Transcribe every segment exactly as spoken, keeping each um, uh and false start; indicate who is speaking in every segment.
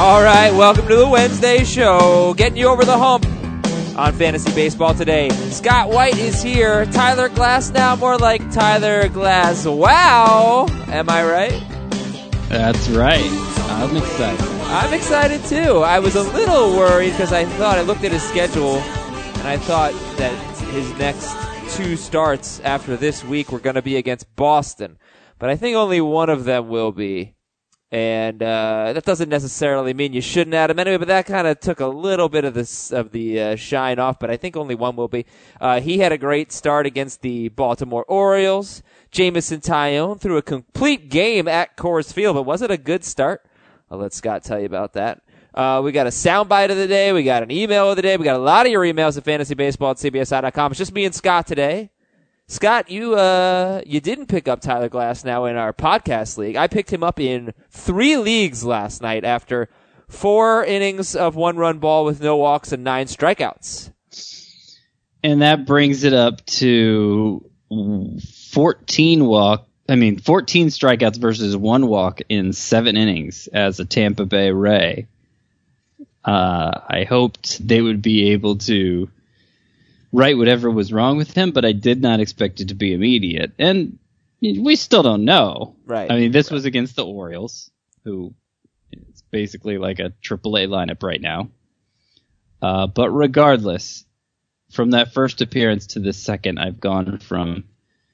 Speaker 1: All right, welcome to the Wednesday show. Getting you over the hump on Fantasy Baseball today. Scott White is here. Tyler Glasnow, more like Tyler Glass. Wow. Am I right?
Speaker 2: That's right. I'm excited.
Speaker 1: I'm excited too. I was a little worried because I thought, I looked at his schedule, and I thought that his next two starts after this week were going to be against Boston. But I think only one of them will be. And uh, that doesn't necessarily mean you shouldn't add him anyway, but that kind of took a little bit of this of the uh, shine off, but I think only one will be. Uh, he had a great start against the Baltimore Orioles. Jameson Taillon threw a complete game at Coors Field, but was it a good start? I'll let Scott tell you about that. Uh, we got a soundbite of the day. We got an email of the day. We got a lot of your emails at fantasybaseball at c b s i dot com. It's just me and Scott today. Scott, you uh you didn't pick up Tyler Glasnow in our podcast league. I picked him up in three leagues last night after four innings of one-run ball with no walks and nine strikeouts.
Speaker 2: And that brings it up to fourteen walk. I mean, fourteen strikeouts versus one walk in seven innings as a Tampa Bay Ray. Uh, I hoped they would be able to right whatever was wrong with him, but I did not expect it to be immediate. And we still don't know.
Speaker 1: Right.
Speaker 2: I mean, this
Speaker 1: right.
Speaker 2: was against the Orioles, who it's basically like a triple A lineup right now. Uh, but regardless, from that first appearance to the second, I've gone from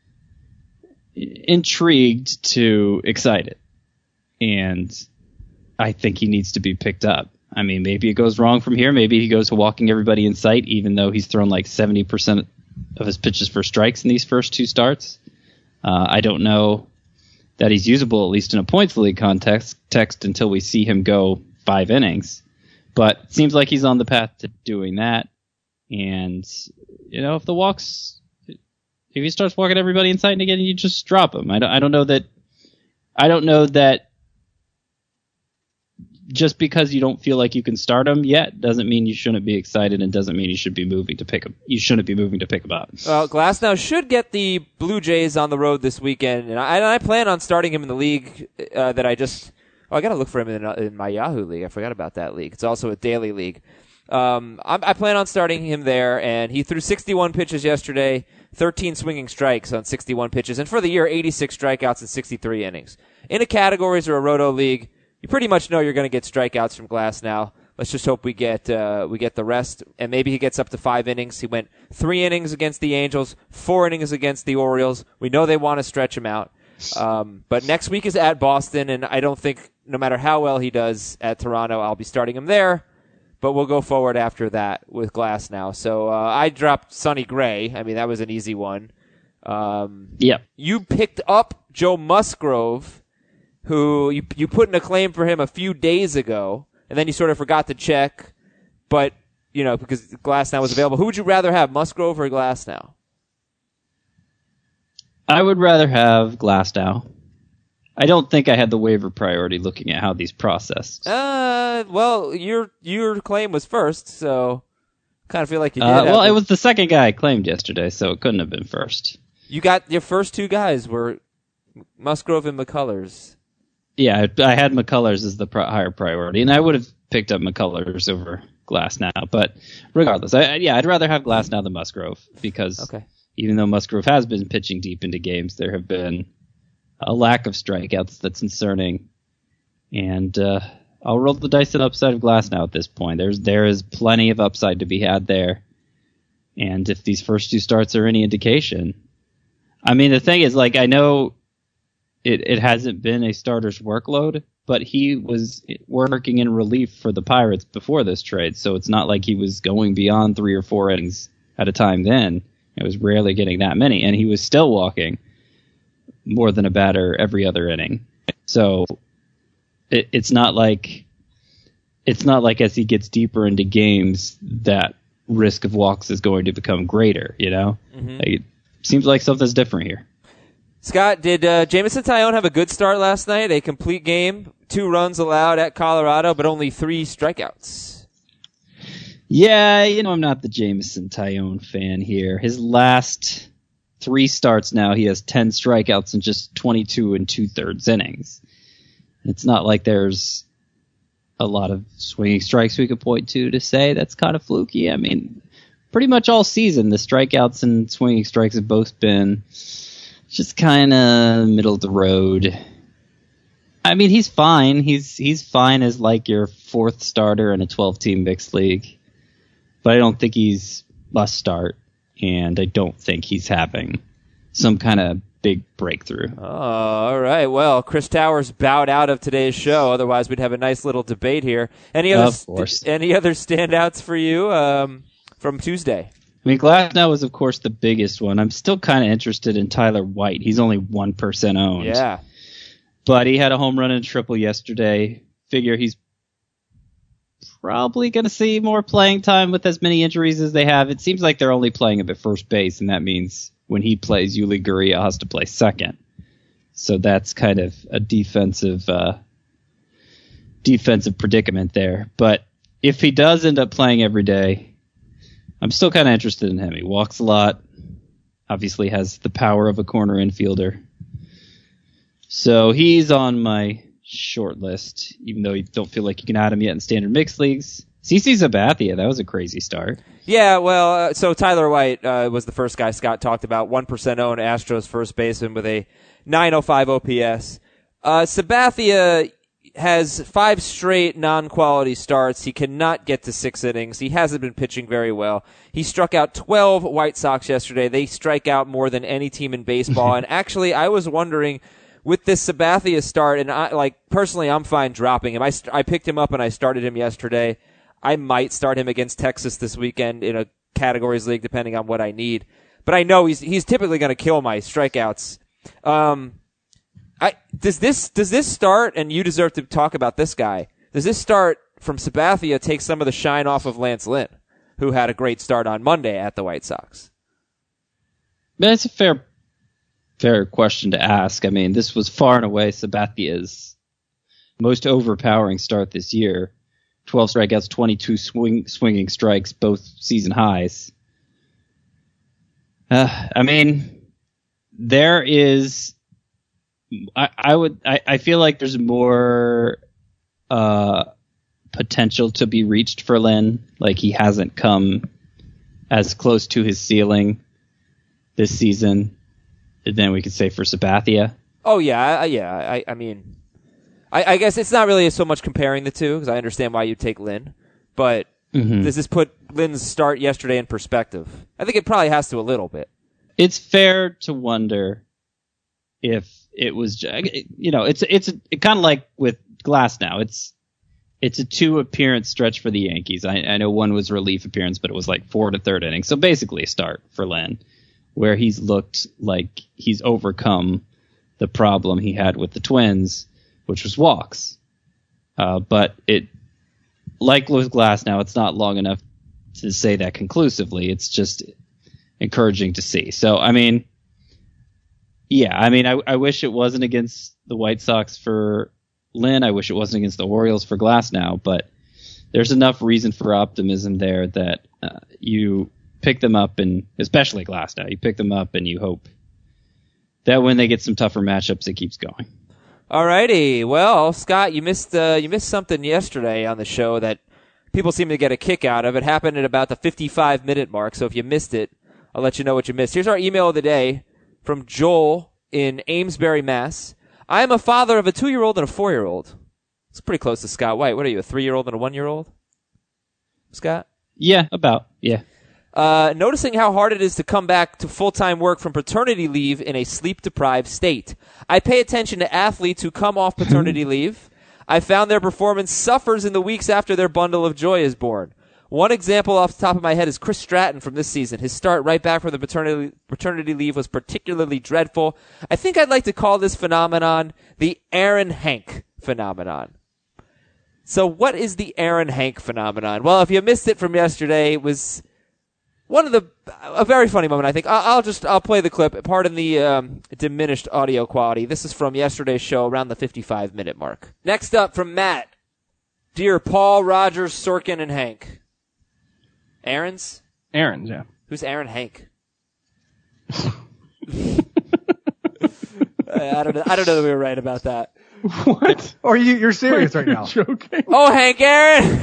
Speaker 2: intrigued to excited. And I think he needs to be picked up. I mean, maybe it goes wrong from here. Maybe he goes to walking everybody in sight, even though he's thrown like seventy percent of his pitches for strikes in these first two starts. Uh, I don't know that he's usable, at least in a points league context, text until we see him go five innings. But it seems like he's on the path to doing that. And, you know, if the walks, if he starts walking everybody in sight again, you just drop him. I don't, I don't know that, I don't know that, just because you don't feel like you can start him yet doesn't mean you shouldn't be excited, and doesn't mean you should be moving to pick him. You shouldn't be moving to pick him up.
Speaker 1: Well, Glasnow should get the Blue Jays on the road this weekend, and I, and I plan on starting him in the league uh, that I just. Oh, I got to look for him in, in my Yahoo league. I forgot about that league. It's also a daily league. Um, I, I plan on starting him there, and he threw sixty-one pitches yesterday, thirteen swinging strikes on sixty-one pitches, and for the year, eighty-six strikeouts in sixty-three innings. In a categories or a roto league, you pretty much know you're going to get strikeouts from Glasnow. Let's just hope we get uh, we get the rest, and maybe he gets up to five innings. He went three innings against the Angels, four innings against the Orioles. We know they want to stretch him out. Um, but next week is at Boston, and I don't think, no matter how well he does at Toronto, I'll be starting him there. But we'll go forward after that with Glasnow. So uh, I dropped Sonny Gray. I mean, that was an easy one. Um,
Speaker 2: yeah.
Speaker 1: You picked up Joe Musgrove, who you you put in a claim for him a few days ago, and then you sort of forgot to check, but, you know, because Glasnow was available. Who would you rather have, Musgrove or Glasnow?
Speaker 2: I would rather have Glasnow. I don't think I had the waiver priority looking at how these processed.
Speaker 1: Uh, well, your your claim was first, so kind of feel like you did.
Speaker 2: Uh, well,
Speaker 1: it
Speaker 2: was the second guy I claimed yesterday, so it couldn't have been first.
Speaker 1: You got your first two guys were Musgrove and McCullers.
Speaker 2: Yeah, I, I had McCullers as the pri- higher priority, and I would have picked up McCullers over Glasnow. But regardless, I, yeah, I'd rather have Glasnow than Musgrove, because
Speaker 1: okay.
Speaker 2: even though Musgrove has been pitching deep into games, there have been a lack of strikeouts that's concerning. And uh, I'll roll the dice at upside of Glasnow at this point. There's there is plenty of upside to be had there. And if these first two starts are any indication, I mean, the thing is, like, I know it, it hasn't been a starter's workload, but he was working in relief for the Pirates before this trade, so it's not like he was going beyond three or four innings at a time then. It was rarely getting that many, and he was still walking more than a batter every other inning. So it, it's not like it's not like as he gets deeper into games that risk of walks is going to become greater, you know?
Speaker 1: Mm-hmm.
Speaker 2: Like, it seems like something's different here.
Speaker 1: Scott, did uh, Jameson Taillon have a good start last night? A complete game, two runs allowed at Colorado, but only three strikeouts.
Speaker 2: Yeah, you know, I'm not the Jameson Taillon fan here. His last three starts now, he has ten strikeouts in just twenty-two and two-thirds innings. It's not like there's a lot of swinging strikes we could point to to say that's kind of fluky. I mean, pretty much all season, the strikeouts and swinging strikes have both been just kind of middle of the road. I mean, he's fine. He's he's fine as like your fourth starter in a twelve-team mixed league, but I don't think he's must start, and I don't think he's having some kind of big breakthrough.
Speaker 1: Oh, all right. Well, Chris Towers bowed out of today's show. Otherwise, we'd have a nice little debate here. Any other
Speaker 2: of course.
Speaker 1: St- any other standouts for you um, from Tuesday?
Speaker 2: I mean, Glasnow was, of course, the biggest one. I'm still kind of interested in Tyler White. He's only one percent owned.
Speaker 1: Yeah.
Speaker 2: But he had a home run and a triple yesterday. Figure he's probably going to see more playing time with as many injuries as they have. It seems like they're only playing him at first base, and that means when he plays, Yuli Gurriel has to play second. So that's kind of a defensive uh, defensive predicament there. But if he does end up playing every day, I'm still kind of interested in him. He walks a lot, obviously has the power of a corner infielder. So he's on my short list, even though you don't feel like you can add him yet in standard mixed leagues. CeCe Sabathia, that was a crazy start.
Speaker 1: Yeah, well, uh, so Tyler White uh, was the first guy Scott talked about, one percent owned Astros first baseman with a nine oh five O P S. Uh, Sabathia has five straight non-quality starts. He cannot get to six innings. He hasn't been pitching very well. He struck out twelve White Sox yesterday. They strike out more than any team in baseball. And actually, I was wondering, with this Sabathia start, and I, like, personally, I'm fine dropping him. I, st- I picked him up and I started him yesterday. I might start him against Texas this weekend in a categories league, depending on what I need. But I know he's he's typically going to kill my strikeouts. Um, I does this does this start? And you deserve to talk about this guy. Does this start from Sabathia take some of the shine off of Lance Lynn, who had a great start on Monday at the White Sox?
Speaker 2: That's a fair fair question to ask. I mean, this was far and away Sabathia's most overpowering start this year. twelve strikeouts, twenty-two swing, swinging strikes, both season highs. Uh, I mean, there is, I, I would, I, I feel like there's more uh, potential to be reached for Lynn. Like, he hasn't come as close to his ceiling this season than we could say for Sabathia.
Speaker 1: Oh yeah, I, yeah. I, I mean. I, I guess it's not really so much comparing the two, because I understand why you take Lynn, but mm-hmm. Does this put Lynn's start yesterday in perspective? I think it probably has to a little bit.
Speaker 2: It's fair to wonder if it was, you know, it's it's it kind of like with Glasnow. It's it's a two appearance stretch for the Yankees. I, I know one was relief appearance, but it was like four to third inning, so basically a start for Lynn, where he's looked like he's overcome the problem he had with the Twins, which was walks. Uh, but it, like with Glasnow, it's not long enough to say that conclusively. It's just encouraging to see. So, I mean, yeah, I mean, I, I wish it wasn't against the White Sox for Lynn. I wish it wasn't against the Orioles for Glasnow, but there's enough reason for optimism there that uh, you pick them up, and especially Glasnow, you pick them up and you hope that when they get some tougher matchups, it keeps going.
Speaker 1: Alrighty, well, Scott, you missed uh, you missed something yesterday on the show that people seem to get a kick out of. It happened at about the fifty-five minute mark, so if you missed it, I'll let you know what you missed. Here's our email of the day from Joel in Amesbury, Mass. I am a father of a two-year-old and a four-year-old. It's pretty close to Scott White. What are you, a three-year-old and a one-year-old? Scott?
Speaker 2: Yeah, about, yeah.
Speaker 1: Uh, noticing how hard it is to come back to full-time work from paternity leave in a sleep-deprived state. I pay attention to athletes who come off paternity leave. I found their performance suffers in the weeks after their bundle of joy is born. One example off the top of my head is Chris Stratton from this season. His start right back from the paternity, paternity leave was particularly dreadful. I think I'd like to call this phenomenon the Aaron Hank phenomenon. So what is the Aaron Hank phenomenon? Well, if you missed it from yesterday, it was one of the, a very funny moment, I think. I'll just, I'll play the clip. Pardon the um, diminished audio quality. This is from yesterday's show around the fifty-five minute mark. Next up from Matt. Dear Paul, Rogers, Sorkin, and Hank. Aaron's?
Speaker 3: Aaron's, yeah.
Speaker 1: Who's Aaron Hank? I don't know. I don't know that we were right about that.
Speaker 3: What?
Speaker 4: Or you, you're serious
Speaker 3: Wait,
Speaker 4: right now?
Speaker 3: You're joking?
Speaker 1: Oh, Hank Aaron!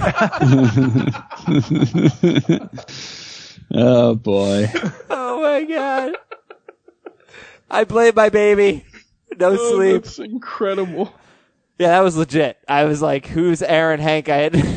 Speaker 2: Oh boy.
Speaker 1: Oh my God. I blame my baby. No
Speaker 3: Oh,
Speaker 1: sleep.
Speaker 3: That's incredible.
Speaker 1: Yeah, that was legit. I was like, who's Aaron Hank? I had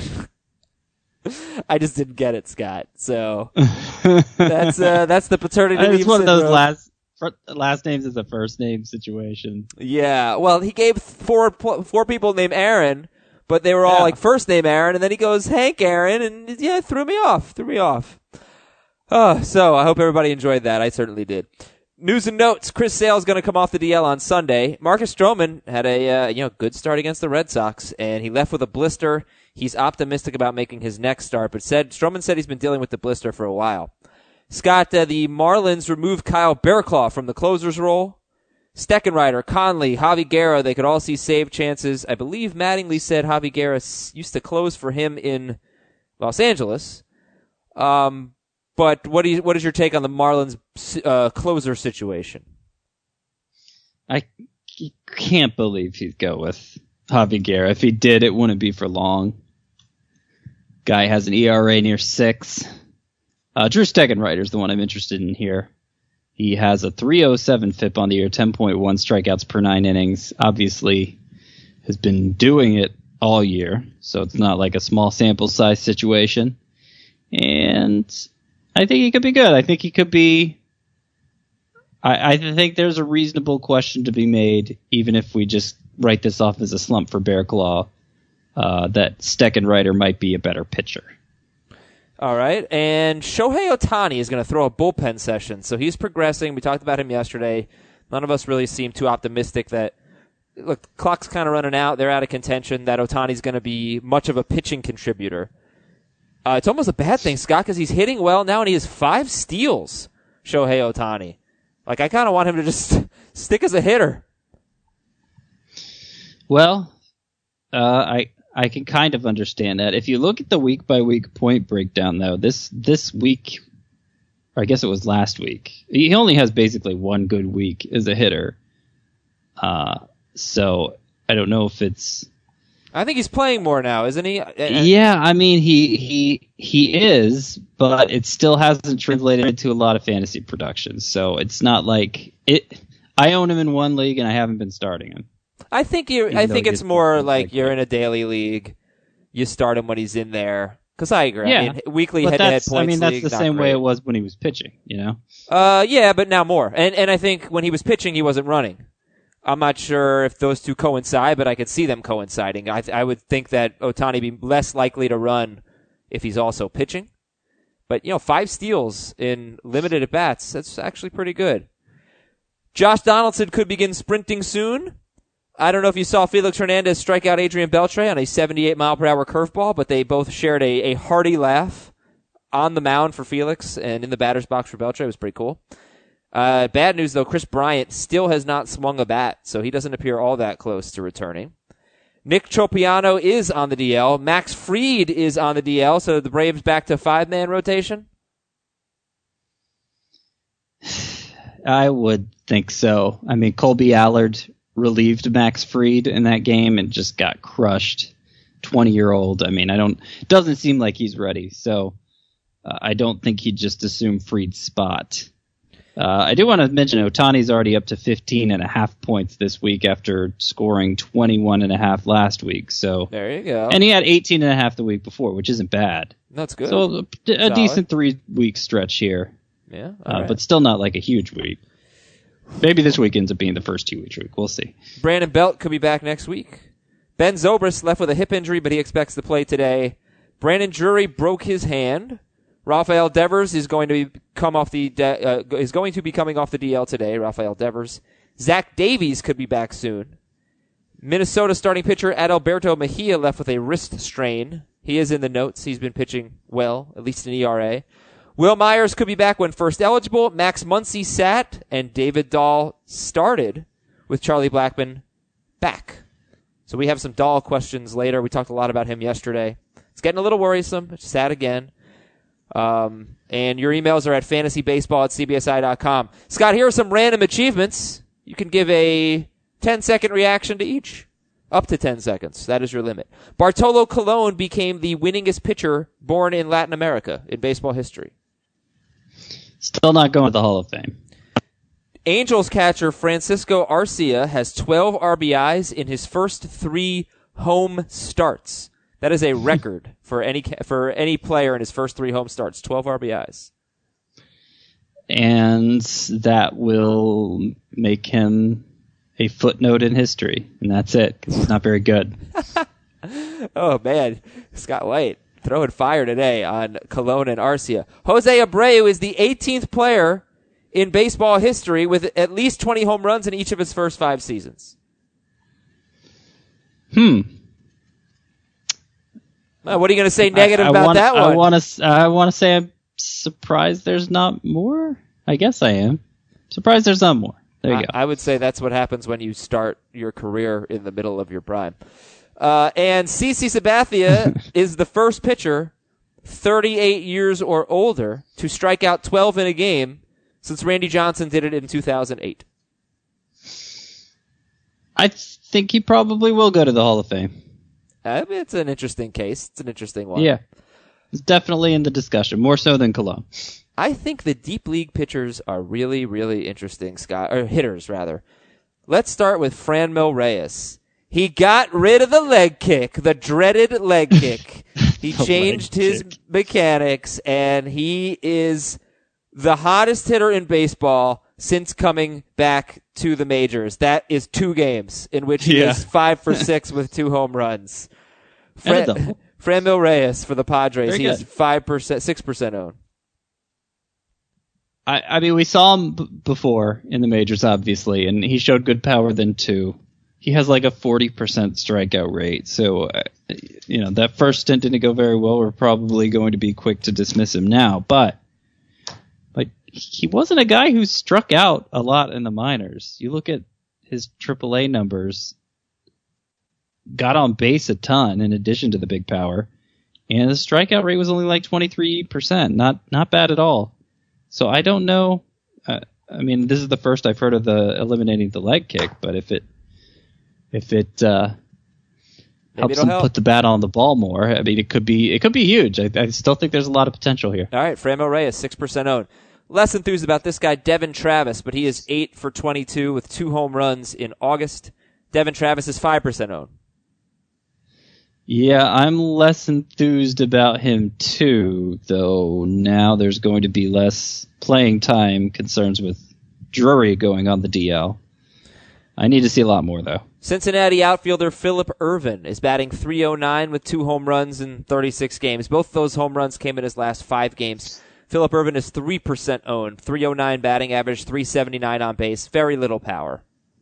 Speaker 1: I just didn't get it, Scott. So that's uh, that's the paternity leave
Speaker 2: It's one of those
Speaker 1: syndrome.
Speaker 2: last fir- last names is a first name situation.
Speaker 1: Yeah, well, he gave four pl- four people named Aaron, but they were all
Speaker 2: Yeah.
Speaker 1: like first name Aaron, and then he goes Hank Aaron, and yeah, it threw me off, threw me off. Oh, so I hope everybody enjoyed that. I certainly did. News and notes: Chris Sale's going to come off the D L on Sunday. Marcus Stroman had a uh, you know good start against the Red Sox, and he left with a blister. He's optimistic about making his next start, but said Stroman said he's been dealing with the blister for a while. Scott, uh, the Marlins removed Kyle Bearclaw from the closer's role. Steckenrider, Conley, Javi Guerra, they could all see save chances. I believe Mattingly said Javi Guerra s- used to close for him in Los Angeles. Um, but what do you, what is your take on the Marlins uh, closer situation?
Speaker 2: I c- can't believe he'd go with Javi Guerra. If he did, it wouldn't be for long. Guy has an E R A near six. Uh, Drew Steckenrider is the one I'm interested in here. He has a three oh seven F I P on the year, ten point one strikeouts per nine innings. Obviously, has been doing it all year, so it's not like a small sample size situation. And I think he could be good. I think he could be. I, I think there's a reasonable question to be made, even if we just write this off as a slump for Bearclaw, uh, that Steckenrider might be a better pitcher.
Speaker 1: All right, and Shohei Ohtani is going to throw a bullpen session, so he's progressing. We talked about him yesterday. None of us really seem too optimistic that, look, the clock's kind of running out. They're out of contention, that Ohtani's going to be much of a pitching contributor. Uh, it's almost a bad thing, Scott, because he's hitting well now, and he has five steals, Shohei Ohtani. Like, I kind of want him to just stick as a hitter.
Speaker 2: Well, uh, I I can kind of understand that. If you look at the week by week point breakdown, though, this this week, or I guess it was last week, he only has basically one good week as a hitter. Uh, so I don't know if it's.
Speaker 1: I think he's playing more now, isn't he?
Speaker 2: Yeah, I mean he he he is, but it still hasn't translated into a lot of fantasy production. So it's not like it. I own him in one league, and I haven't been starting him.
Speaker 1: I think you. I think it's more like you're in a daily league. You start him when he's in there. Because I agree.
Speaker 2: Yeah,
Speaker 1: I mean, weekly
Speaker 2: but
Speaker 1: head-to-head
Speaker 2: that's,
Speaker 1: points
Speaker 2: I mean, that's
Speaker 1: league,
Speaker 2: the
Speaker 1: not
Speaker 2: same
Speaker 1: great.
Speaker 2: way it was when he was pitching. You know.
Speaker 1: Uh, yeah, but now more. And and I think when he was pitching, he wasn't running. I'm not sure if those two coincide, but I could see them coinciding. I I would think that Ohtani be less likely to run if he's also pitching. But you know, five steals in limited at bats. That's actually pretty good. Josh Donaldson could begin sprinting soon. I don't know if you saw Felix Hernandez strike out Adrian Beltre on a seventy-eight mile per hour curveball, but they both shared a, a hearty laugh on the mound for Felix and in the batter's box for Beltre. It was pretty cool. Uh, bad news, though, Chris Bryant still has not swung a bat, so he doesn't appear all that close to returning. Nick Tropiano is on the D L. Max Fried is on the D L, so the Braves back to five-man rotation?
Speaker 2: I would think so. I mean, Colby Allard relieved Max Fried in that game and just got crushed. twenty-year-old. I mean, I don't. Doesn't seem like he's ready. So uh, I don't think he'd just assume Fried's spot. Uh, I do want to mention Ohtani's already up to fifteen and a half points this week after scoring twenty-one and a half last week. So
Speaker 1: there you go.
Speaker 2: And he had eighteen and a half the week before, which isn't bad.
Speaker 1: That's good.
Speaker 2: So a, a decent three-week stretch here.
Speaker 1: Yeah,
Speaker 2: uh,
Speaker 1: right.
Speaker 2: but still not like a huge week. Maybe this week ends up being the first two-week week. We'll see.
Speaker 1: Brandon Belt could be back next week. Ben Zobrist left with a hip injury, but he expects to play today. Brandon Drury broke his hand. Rafael Devers is going to be come off the de- uh, is going to be coming off the D L today. Rafael Devers. Zach Davies could be back soon. Minnesota starting pitcher Adalberto Mejia left with a wrist strain. He is in the notes. He's been pitching well, at least in E R A. Will Myers could be back when first eligible. Max Muncy sat, and David Dahl started with Charlie Blackmon back. So we have some Dahl questions later. We talked a lot about him yesterday. It's getting a little worrisome. It's sad again. Um, and your emails are at fantasybaseball at c b s i dot com. Scott, here are some random achievements. You can give a ten-second reaction to each. Up to ten seconds. That is your limit. Bartolo Colon became the winningest pitcher born in Latin America in baseball history.
Speaker 2: Still not going to the Hall of Fame.
Speaker 1: Angels catcher Francisco Arcia has twelve R B Is in his first three home starts. That is a record for any for any player in his first three home starts. twelve R B Is.
Speaker 2: And that will make him a footnote in history, and that's it, 'cause it's not very good.
Speaker 1: Oh, man. Scott White throwing fire today on Colon and Arcia. Jose Abreu is the eighteenth player in baseball history with at least twenty home runs in each of his first five seasons.
Speaker 2: Hmm.
Speaker 1: Uh, what are you going to say negative
Speaker 2: I, I
Speaker 1: about
Speaker 2: wanna,
Speaker 1: that one?
Speaker 2: I want to I want to say I'm surprised there's not more. I guess I am. Surprised there's not more. There you
Speaker 1: I,
Speaker 2: go.
Speaker 1: I would say that's what happens when you start your career in the middle of your prime. Uh, and CeCe Sabathia is the first pitcher, thirty-eight years or older, to strike out twelve in a game since Randy Johnson did it in two thousand eight.
Speaker 2: I think he probably will go to the Hall of Fame.
Speaker 1: I mean, it's an interesting case. It's an interesting one.
Speaker 2: Yeah. It's definitely in the discussion, more so than Colon.
Speaker 1: I think the deep league pitchers are really, really interesting, Scott, or hitters, rather. Let's start with Franmil Reyes. He got rid of the leg kick, the dreaded leg kick. He changed his kick. mechanics, and he is the hottest hitter in baseball since coming back to the majors. That is two games in which he yeah. is five for six with two home runs. Fran- Franmil Reyes for the Padres. Very he good. is five percent, six percent owned.
Speaker 2: I, I mean, we saw him b- before in the majors, obviously, and he showed good power then too. He has like a forty percent strikeout rate, so uh, you know that first stint didn't go very well. We're probably going to be quick to dismiss him now, but like he wasn't a guy who struck out a lot in the minors. You look at his triple A numbers, got on base a ton in addition to the big power, and the strikeout rate was only like twenty-three percent. Not not bad at all. So I don't know. Uh, I mean, this is the first I've heard of the eliminating the leg kick, but if it if it uh, helps him help. put the bat on the ball more, I mean, it could be it could be huge. I, I still think there's a lot of potential here.
Speaker 1: All right, Franmil Reyes, six percent owned. Less enthused about this guy, Devin Travis, but he is eight for twenty-two with two home runs in August. Devin Travis is five percent owned.
Speaker 2: Yeah, I'm less enthused about him too, though now there's going to be less playing time concerns with Drury going on the D L. I need to see a lot more, though.
Speaker 1: Cincinnati outfielder Phillip Ervin is batting three oh nine with two home runs in thirty-six games. Both those home runs came in his last five games. Phillip Ervin is three percent owned, three oh nine batting average, three seventy-nine on base, very little power.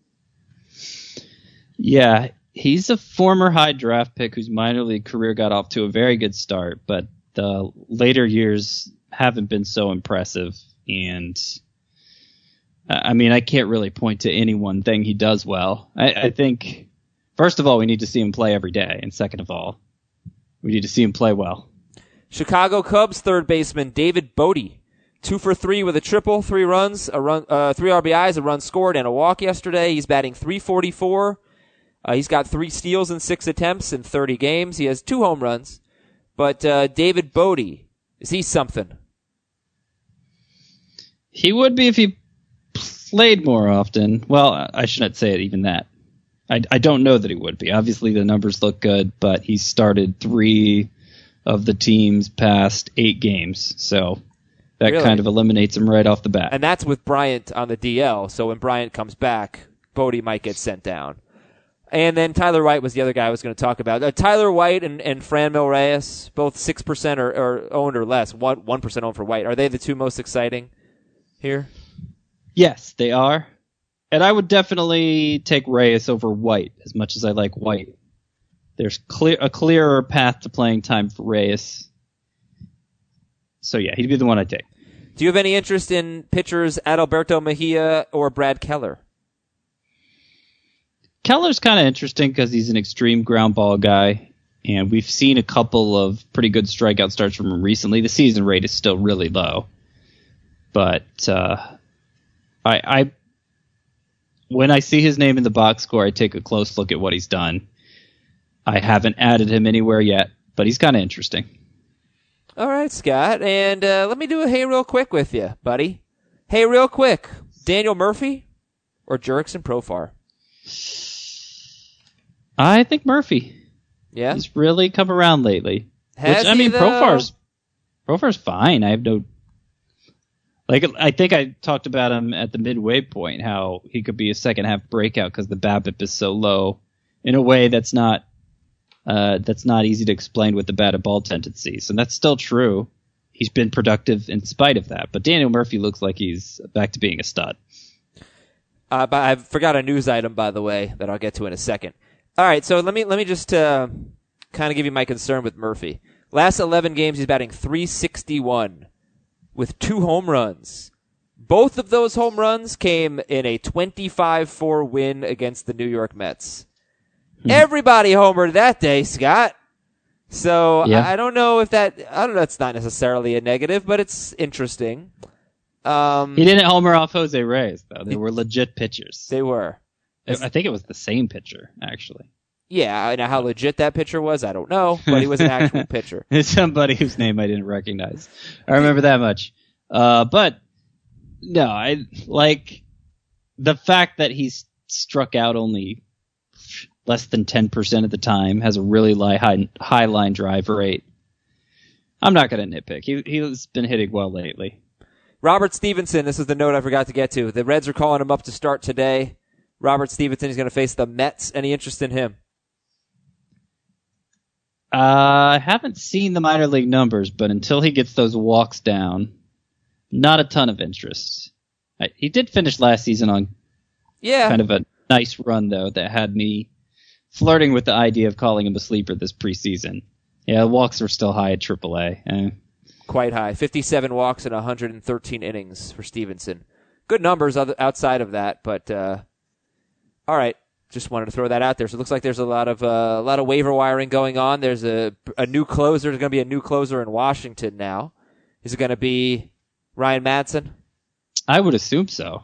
Speaker 2: Yeah. He's a former high draft pick whose minor league career got off to a very good start, but the later years haven't been so impressive. And I mean, I can't really point to any one thing he does well. I, I think, first of all, we need to see him play every day. And second of all, we need to see him play well.
Speaker 1: Chicago Cubs third baseman David Bodie, two for three with a triple, three runs, a run, uh, three R B Is, a run scored, and a walk yesterday. He's batting three forty-four. Uh, he's got three steals in six attempts in thirty games. He has two home runs. But uh, David Bodie, is he something?
Speaker 2: He would be if he played more often. Well, I shouldn't say it even that. I, I don't know that he would be. Obviously, the numbers look good, but he started three of the team's past eight games. So that really? kind of eliminates him right off the bat.
Speaker 1: And that's with Bryant on the D L. So when Bryant comes back, Bodie might get sent down. And then Tyler White was the other guy I was going to talk about. Uh, Tyler White and, and Franmil Reyes, both six percent or, or owned or less, one, one percent owned for White. Are they the two most exciting here?
Speaker 2: Yes, they are. And I would definitely take Reyes over White, as much as I like White. There's clear a clearer path to playing time for Reyes. So yeah, he'd be the one I'd take.
Speaker 1: Do you have any interest in pitchers Adalberto Mejia or Brad Keller?
Speaker 2: Keller's kind of interesting because he's an extreme ground ball guy, and we've seen a couple of pretty good strikeout starts from him recently. The season rate is still really low, but uh, I, I when I see his name in the box score, I take a close look at what he's done. I haven't added him anywhere yet, but he's kind of interesting.
Speaker 1: All right, Scott, and uh, let me do a hey real quick with you, buddy. Hey real quick, Daniel Murphy or Jurickson Profar?
Speaker 2: I think Murphy.
Speaker 1: Yeah?
Speaker 2: He's really come around lately.
Speaker 1: Has
Speaker 2: Which, I
Speaker 1: he,
Speaker 2: mean,
Speaker 1: though?
Speaker 2: Profar's, Profar's fine. I have no... Like, I think I talked about him at the midway point, how he could be a second-half breakout because the BABIP is so low in a way that's not uh, that's not easy to explain with the batted ball tendencies. And that's still true. He's been productive in spite of that. But Daniel Murphy looks like he's back to being a stud.
Speaker 1: Uh, but I forgot a news item, by the way, that I'll get to in a second. All right, so let me let me just uh, kind of give you my concern with Murphy. Last eleven games, he's batting three sixty-one with two home runs. Both of those home runs came in a twenty-five four win against the New York Mets. Hmm. Everybody homered that day, Scott. So
Speaker 2: yeah.
Speaker 1: I, I don't know if that, I don't know, it's not necessarily a negative, but it's interesting. Um,
Speaker 2: he didn't homer off Jose Reyes, though. They were legit pitchers.
Speaker 1: They were.
Speaker 2: I think it was the same pitcher, actually.
Speaker 1: Yeah, I know how legit that pitcher was. I don't know, but he was an actual pitcher.
Speaker 2: It's somebody whose name I didn't recognize. I remember that much. Uh, but no, I like the fact that he's struck out only less than ten percent of the time, has a really high, high line drive rate. I'm not going to nitpick. He, he's been hitting well lately.
Speaker 1: Robert Stevenson, this is the note I forgot to get to. The Reds are calling him up to start today. Robert Stevenson is going to face the Mets. Any interest in him?
Speaker 2: Uh, I haven't seen the minor league numbers, but until he gets those walks down, not a ton of interest. I, he did finish last season on
Speaker 1: yeah.
Speaker 2: kind of a nice run, though, that had me flirting with the idea of calling him a sleeper this preseason. Yeah, walks are still high at triple A. Eh.
Speaker 1: Quite high. fifty-seven walks and one hundred thirteen innings for Stevenson. Good numbers outside of that, but uh, all right. Just wanted to throw that out there. So it looks like there's a lot of uh, a lot of waiver wiring going on. There's a a new closer. There's going to be a new closer in Washington now. Is it going to be Ryan Madson?
Speaker 2: I would assume so.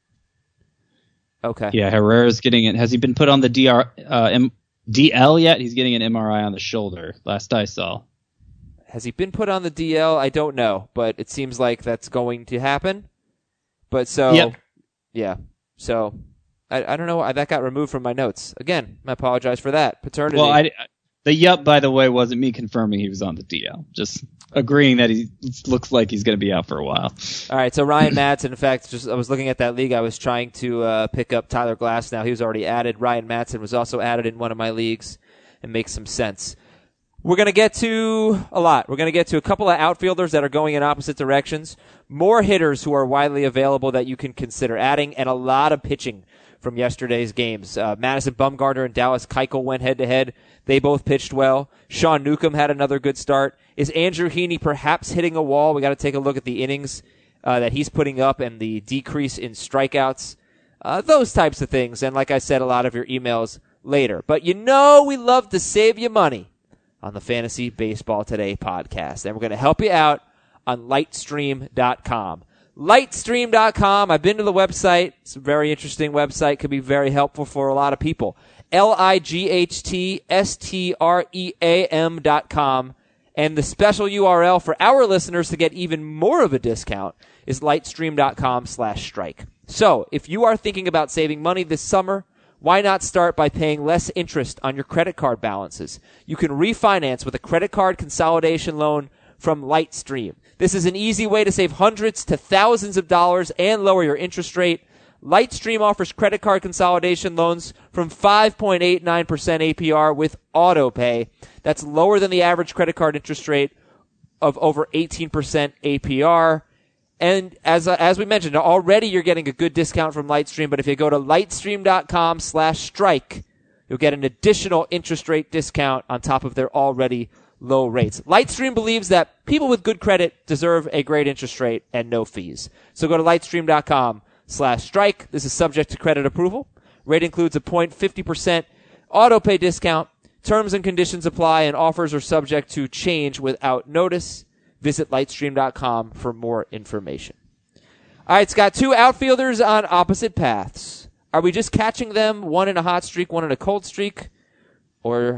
Speaker 1: Okay.
Speaker 2: Yeah, Herrera's getting it. Has he been put on the D R, uh, M, D L yet? He's getting an M R I on the shoulder, last I saw.
Speaker 1: Has he been put on the D L? I don't know, but it seems like that's going to happen. But so,
Speaker 2: yep.
Speaker 1: yeah. So, I, I don't know why that got removed from my notes. Again, I apologize for that. Paternity.
Speaker 2: Well, I, the yup, by the way, wasn't me confirming he was on the D L. Just agreeing that he looks like he's going to be out for a while.
Speaker 1: All right, so Ryan Madson, in fact, just I was looking at that league. I was trying to uh, pick up Tyler Glasnow. He was already added. Ryan Madson was also added in one of my leagues. It makes some sense. We're going to get to a lot. We're going to get to a couple of outfielders that are going in opposite directions, more hitters who are widely available that you can consider adding, and a lot of pitching from yesterday's games. Uh, Madison Bumgarner and Dallas Keuchel went head-to-head. They both pitched well. Sean Newcomb had another good start. Is Andrew Heaney perhaps hitting a wall? We got to take a look at the innings uh, that he's putting up and the decrease in strikeouts. Uh, those types of things. And like I said, a lot of your emails later. But you know we love to save you money on the Fantasy Baseball Today podcast. And we're going to help you out on Lightstream dot com. Lightstream dot com. I've been to the website. It's a very interesting website. Could be very helpful for a lot of people. L I G H T S T R E A M dot com. And the special U R L for our listeners to get even more of a discount is lightstream dot com slash strike. So if you are thinking about saving money this summer, why not start by paying less interest on your credit card balances? You can refinance with a credit card consolidation loan from Lightstream. This is an easy way to save hundreds to thousands of dollars and lower your interest rate. Lightstream offers credit card consolidation loans from five point eight nine percent A P R with auto pay. That's lower than the average credit card interest rate of over eighteen percent A P R. And as uh, as we mentioned, already you're getting a good discount from Lightstream, but if you go to lightstream dot com slash strike, you'll get an additional interest rate discount on top of their already low rates. Lightstream believes that people with good credit deserve a great interest rate and no fees. So go to lightstream dot com slash strike. This is subject to credit approval. Rate includes a zero point five zero percent auto pay discount. Terms and conditions apply, and offers are subject to change without notice. Visit lightstream dot com for more information. All right, Scott, two outfielders on opposite paths. Are we just catching them, one in a hot streak, one in a cold streak? Or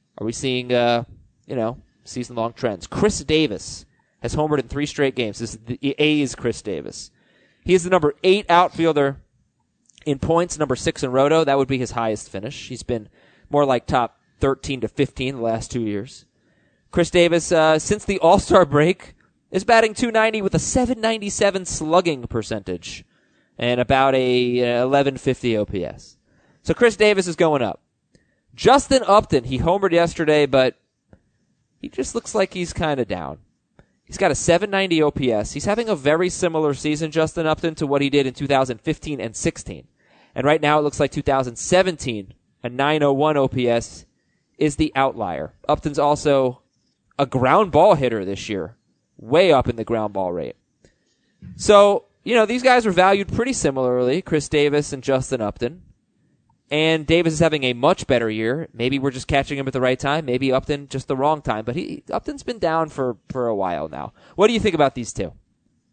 Speaker 1: Are we seeing, uh, you know, season-long trends? Chris Davis has homered in three straight games. This is the A's Chris Davis. He is the number eight outfielder in points, number six in roto. That would be his highest finish. He's been more like top thirteen to fifteen the last two years. Chris Davis, uh, since the All-Star break, is batting two ninety with a seven ninety-seven slugging percentage and about a uh, eleven fifty O P S. So Chris Davis is going up. Justin Upton, he homered yesterday, but he just looks like he's kind of down. He's got a seven ninety O P S. He's having a very similar season, Justin Upton, to what he did in two thousand fifteen and sixteen. And right now it looks like two thousand seventeen, a nine oh one O P S, is the outlier. Upton's also a ground ball hitter this year, way up in the ground ball rate. So, you know, these guys are valued pretty similarly, Chris Davis and Justin Upton. And Davis is having a much better year. Maybe we're just catching him at the right time. Maybe Upton just the wrong time. But he Upton's been down for, for a while now. What do you think about these two?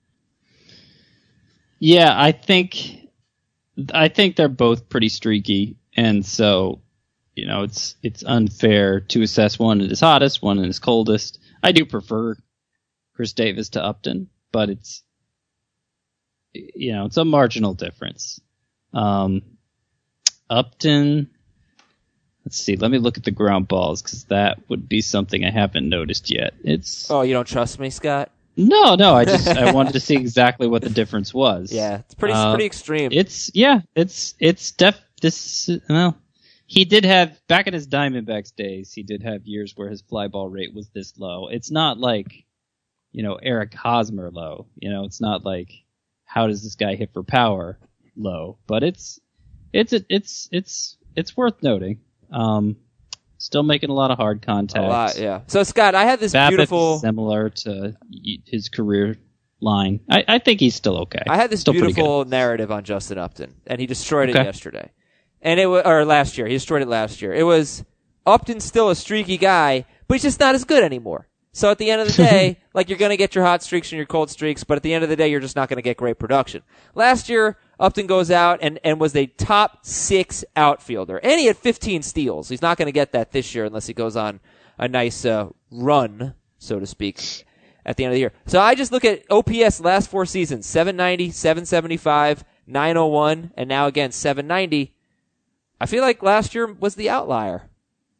Speaker 2: Yeah, I think I think they're both pretty streaky, and so you know it's it's unfair to assess one at his hottest, one at his coldest. I do prefer Chris Davis to Upton, but it's you know it's a marginal difference. Um, Upton, let's see. Let me look at the ground balls because that would be something I haven't noticed yet. It's
Speaker 1: oh, you don't trust me, Scott?
Speaker 2: No, no. I just I wanted to see exactly what the difference was.
Speaker 1: Yeah, it's pretty
Speaker 2: uh,
Speaker 1: pretty extreme.
Speaker 2: It's yeah, it's it's def this well. He did have back in his Diamondbacks days. He did have years where his fly ball rate was this low. It's not like you know Eric Hosmer low. You know, it's not like how does this guy hit for power low. But it's it's it's it's it's worth noting. Um, Still making a lot of hard contact.
Speaker 1: A lot, yeah. So, Scott, I had this
Speaker 2: BABIP
Speaker 1: beautiful...
Speaker 2: is similar to his career line. I, I think he's still okay.
Speaker 1: I had this
Speaker 2: still
Speaker 1: beautiful narrative on Justin Upton, and he destroyed
Speaker 2: okay.
Speaker 1: it yesterday. And it was, or last year. He destroyed it last year. It was, Upton's still a streaky guy, but he's just not as good anymore. So at the end of the day, like you're going to get your hot streaks and your cold streaks, but at the end of the day, you're just not going to get great production. Last year, Upton goes out and, and was a top six outfielder. And he had fifteen steals. He's not going to get that this year unless he goes on a nice uh, run, so to speak, at the end of the year. So I just look at O P S last four seasons, seven ninety, seven seventy-five, nine oh one, and now again seven ninety. I feel like last year was the outlier.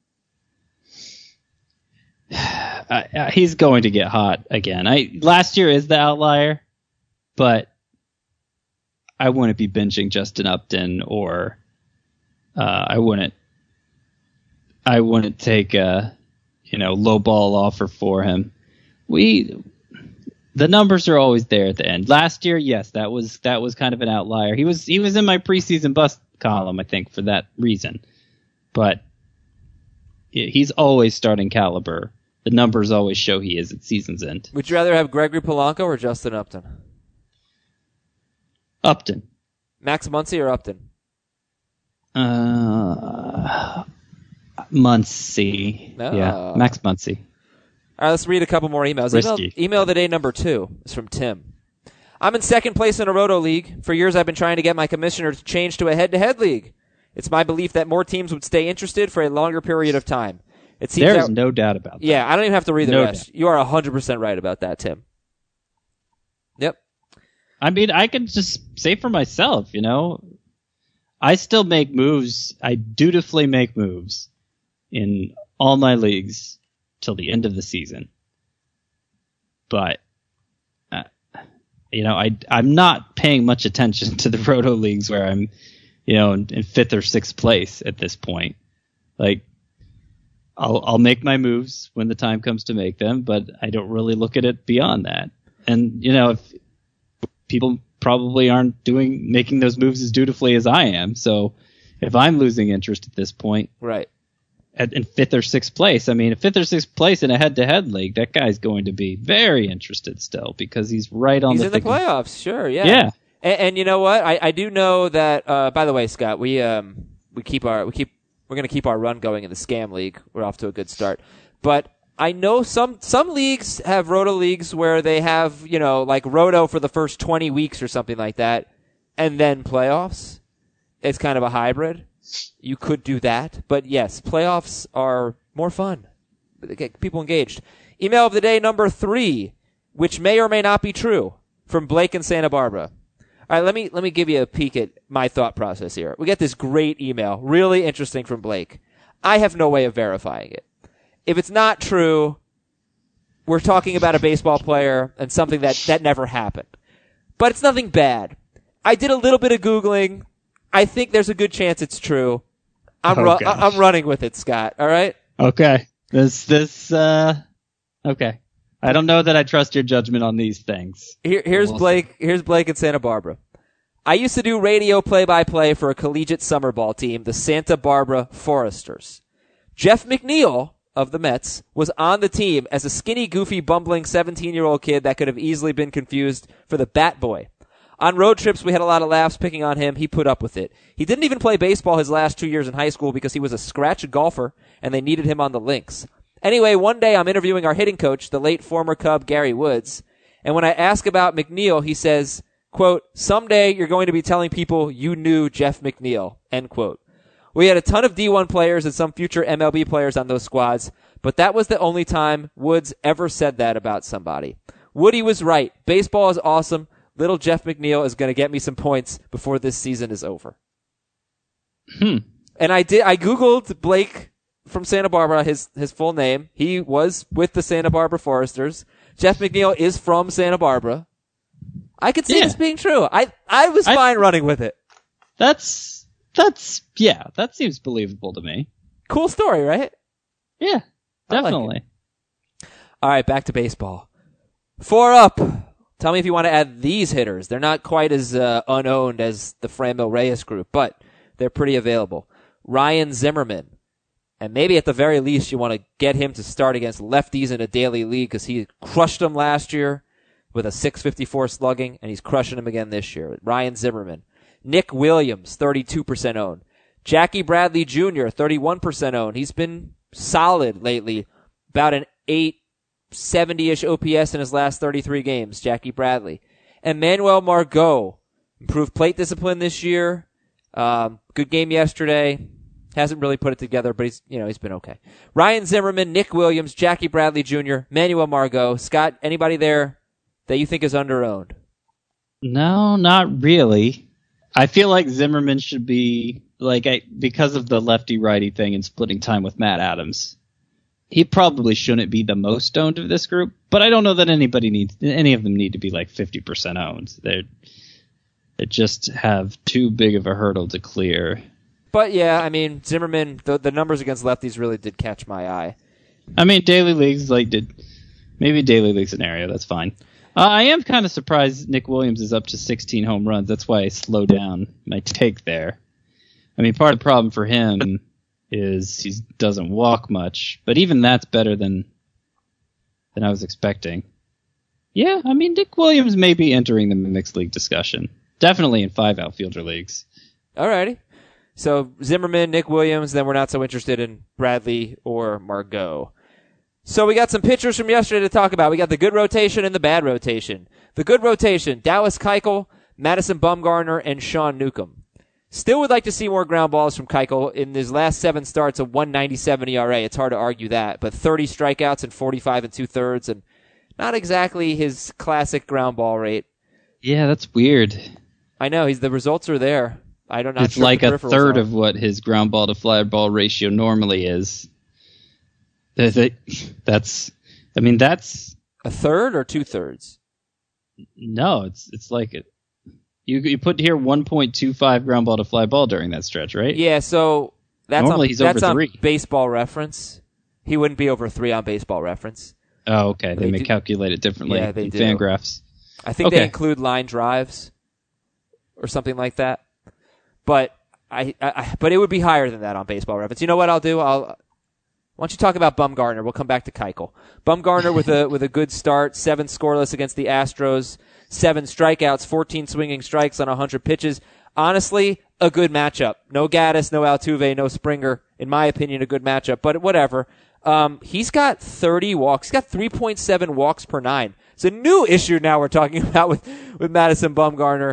Speaker 2: Uh, he's going to get hot again. I last year is the outlier, but I wouldn't be benching Justin Upton, or uh, I wouldn't. I wouldn't take a you know low ball offer for him. We the numbers are always there at the end. Last year, yes, that was that was kind of an outlier. He was he was in my preseason bust column, I think, for that reason. But he's always starting caliber. The numbers always show he is at season's end.
Speaker 1: Would you rather have Gregory Polanco or Justin Upton?
Speaker 2: Upton.
Speaker 1: Max Muncy or Upton?
Speaker 2: Uh, Muncy.
Speaker 1: No.
Speaker 2: Yeah, Max Muncy.
Speaker 1: All right, let's read a couple more emails. Email, email of the day number two is from Tim. I'm in second place in a Roto League. For years, I've been trying to get my commissioner to change to a head-to-head league. It's my belief that more teams would stay interested for a longer period of time. It seems
Speaker 2: There's
Speaker 1: that,
Speaker 2: no doubt about that.
Speaker 1: Yeah, I don't even have to read the
Speaker 2: no
Speaker 1: rest.
Speaker 2: Doubt.
Speaker 1: You are one hundred percent right about that, Tim. Yep.
Speaker 2: I mean, I can just say for myself, you know, I still make moves. I dutifully make moves in all my leagues till the end of the season. But, uh, you know, I, I'm not paying much attention to the Roto leagues where I'm, you know, in, in fifth or sixth place at this point. Like, I'll, I'll make my moves when the time comes to make them, but I don't really look at it beyond that. And, you know, if people probably aren't doing, making those moves as dutifully as I am. So if I'm losing interest at this point,
Speaker 1: right,
Speaker 2: at, in fifth or sixth place, I mean, fifth or sixth place in a head-to-head league, that guy's going to be very interested still because he's right on
Speaker 1: he's
Speaker 2: the
Speaker 1: in the playoffs. Of, sure, yeah,
Speaker 2: yeah.
Speaker 1: And, and you know what? I, I do know that. Uh, by the way, Scott, we um we keep our we keep we're going to keep our run going in the Scam League. We're off to a good start, but I know some some leagues have Roto leagues where they have, you know, like Roto for the first twenty weeks or something like that, and then playoffs. It's kind of a hybrid. you could do that. But yes, playoffs are more fun. They get people engaged. Email of the day number three, which may or may not be true, from Blake in Santa Barbara. All right, let me let me give you a peek at my thought process here. We get this great email, really interesting from Blake. I have no way of verifying it. If it's not true, we're talking about a baseball player and something that, that never happened. But it's nothing bad. I did a little bit of Googling. I think there's a good chance it's true. I'm
Speaker 2: Oh,
Speaker 1: ru-
Speaker 2: gosh.
Speaker 1: I'm running with it, Scott. All right?
Speaker 2: Okay. This, this, uh, okay. I don't know that I trust your judgment on these things.
Speaker 1: Here, here's
Speaker 2: We'll
Speaker 1: Blake. Here's Blake in Santa Barbara. I used to do radio play-by-play for a collegiate summer ball team, the Santa Barbara Foresters. Jeff McNeil of the Mets was on the team as a skinny, goofy, bumbling seventeen-year-old kid that could have easily been confused for the Bat Boy. On road trips, we had a lot of laughs picking on him. He put up with it. He didn't even play baseball his last two years in high school because he was a scratch golfer and they needed him on the links. Anyway, one day I'm interviewing our hitting coach, the late former Cub Gary Woods, and when I ask about McNeil, he says, quote, someday you're going to be telling people you knew Jeff McNeil, end quote. We had a ton of D one players and some future M L B players on those squads, but that was the only time Woods ever said that about somebody. Woody was right. Baseball is awesome. Little Jeff McNeil is going to get me some points before this season is over.
Speaker 2: Hmm.
Speaker 1: And I did, I Googled Blake from Santa Barbara, his, his full name. He was with the Santa Barbara Foresters. Jeff McNeil is from Santa Barbara. I could see
Speaker 2: Yeah.
Speaker 1: this being true. I, I was
Speaker 2: I-
Speaker 1: fine running with it.
Speaker 2: That's, that's, yeah, that seems believable to me.
Speaker 1: Cool story, right?
Speaker 2: Yeah,
Speaker 1: I like
Speaker 2: definitely.
Speaker 1: All right, back to baseball. Four up. Tell me if you want to add these hitters. They're not quite as uh, unowned as the Franmil Reyes group, but they're pretty available. Ryan Zimmerman. And maybe at the very least you want to get him to start against lefties in a daily league because he crushed them last year with a six fifty-four slugging, and he's crushing them again this year. Ryan Zimmerman. Nick Williams, thirty-two percent owned. Jackie Bradley Junior, thirty-one percent owned. He's been solid lately. About an eight seventy-ish O P S in his last thirty-three games, Jackie Bradley. And Manuel Margot, improved plate discipline this year. Um, good game yesterday. Hasn't really put it together, but he's, you know, he's been okay. Ryan Zimmerman, Nick Williams, Jackie Bradley Junior, Manuel Margot. Scott, anybody there that you think is underowned?
Speaker 2: No, not really. I feel like Zimmerman should be, like, I, because of the lefty-righty thing and splitting time with Matt Adams, he probably shouldn't be the most owned of this group, but I don't know that anybody needs, any of them need to be like fifty percent owned. They're, they just have too big of a hurdle to clear.
Speaker 1: But yeah, I mean, Zimmerman, the, the numbers against lefties really did catch my eye.
Speaker 2: I mean, daily leagues, like, did, maybe daily league scenario, that's fine. Uh, I am kind of surprised Nick Williams is up to sixteen home runs. That's why I slowed down my take there. I mean, part of the problem for him is he doesn't walk much, but even that's better than than I was expecting. Yeah, I mean, Nick Williams may be entering the mixed league discussion. Definitely in five outfielder leagues.
Speaker 1: Alrighty. So Zimmerman, Nick Williams, then we're not so interested in Bradley or Margot. So we got some pitchers from yesterday to talk about. We got the good rotation and the bad rotation. The good rotation, Dallas Keuchel, Madison Bumgarner, and Sean Newcomb. Still would like to see more ground balls from Keuchel. In his last seven starts, a one ninety-seven E R A. It's hard to argue that. But thirty strikeouts and forty-five and two-thirds, and not exactly his classic ground ball rate.
Speaker 2: Yeah, that's weird.
Speaker 1: I know. He's the results are there. I don't know.
Speaker 2: It's like a third of what his ground ball to fly ball ratio normally is. That's, I mean, that's
Speaker 1: a third or two thirds.
Speaker 2: No, it's it's like it. You you put here one point two five ground ball to fly ball during that stretch, right?
Speaker 1: Yeah, so that's
Speaker 2: normally
Speaker 1: on,
Speaker 2: he's
Speaker 1: that's
Speaker 2: over
Speaker 1: on
Speaker 2: three.
Speaker 1: Baseball Reference. He wouldn't be over three on Baseball Reference.
Speaker 2: Oh, okay. They,
Speaker 1: They
Speaker 2: may
Speaker 1: do-
Speaker 2: calculate it differently
Speaker 1: Yeah, they
Speaker 2: in
Speaker 1: do.
Speaker 2: Fangraphs.
Speaker 1: I think
Speaker 2: Okay.
Speaker 1: they include line drives or something like that. But I, I, I but it would be higher than that on Baseball Reference. You know what I'll do? I'll why don't you talk about Bumgarner? We'll come back to Keuchel. Bumgarner with a with a good start, seven scoreless against the Astros, seven strikeouts, fourteen swinging strikes on one hundred pitches. Honestly, a good matchup. No Gaddis, no Altuve, no Springer. In my opinion, a good matchup. But whatever. Um, he's got thirty walks. He's got three point seven walks per nine. It's a new issue now we're talking about with with Madison Bumgarner.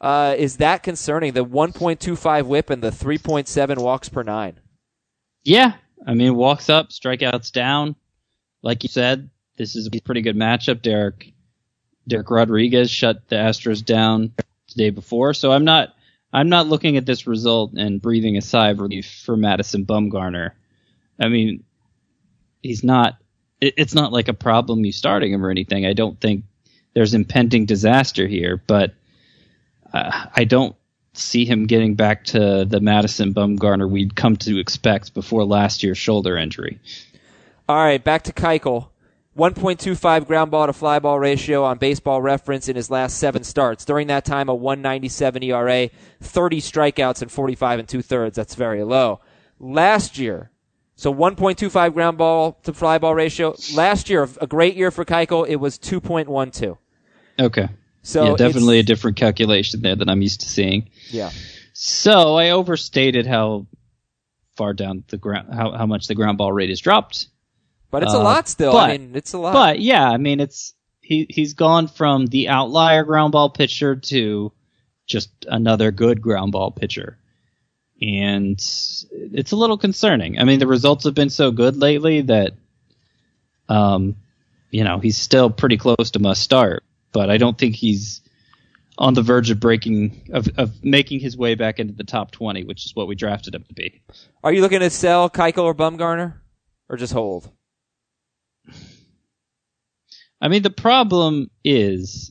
Speaker 1: uh, is that concerning? The one point two five whip and the three point seven walks per nine.
Speaker 2: Yeah, I mean, walks up, strikeouts down. Like you said, this is a pretty good matchup. Derek Derek Rodriguez shut the Astros down the day before, so I'm not I'm not looking at this result and breathing a sigh of relief for Madison Bumgarner. I mean, he's not. It, it's not like a problem you starting him or anything. I don't think there's impending disaster here, but uh, I don't see him getting back to the Madison Bumgarner we'd come to expect before last year's shoulder injury.
Speaker 1: All right, back to Keuchel. one point two five ground ball to fly ball ratio on Baseball Reference in his last seven starts. During that time, a one ninety-seven E R A, thirty strikeouts, and forty-five and two-thirds. That's very low. Last year, so one point two five ground ball to fly ball ratio. Last year, a great year for Keuchel, it was two point one two.
Speaker 2: Okay.
Speaker 1: So
Speaker 2: yeah, definitely a different calculation there than I'm used to seeing.
Speaker 1: Yeah.
Speaker 2: So I overstated how far down the ground, how, how much the ground ball rate has dropped.
Speaker 1: But it's
Speaker 2: uh,
Speaker 1: a lot still.
Speaker 2: But,
Speaker 1: I mean, it's a lot.
Speaker 2: But yeah, I mean, it's he he's gone from the outlier ground ball pitcher to just another good ground ball pitcher, and it's a little concerning. I mean, the results have been so good lately that, um, you know, he's still pretty close to must start. But I don't think he's on the verge of breaking, of, of making his way back into the top twenty, which is what we drafted him to be.
Speaker 1: Are you looking to sell Keuchel or Bumgarner, or just hold?
Speaker 2: I mean, the problem is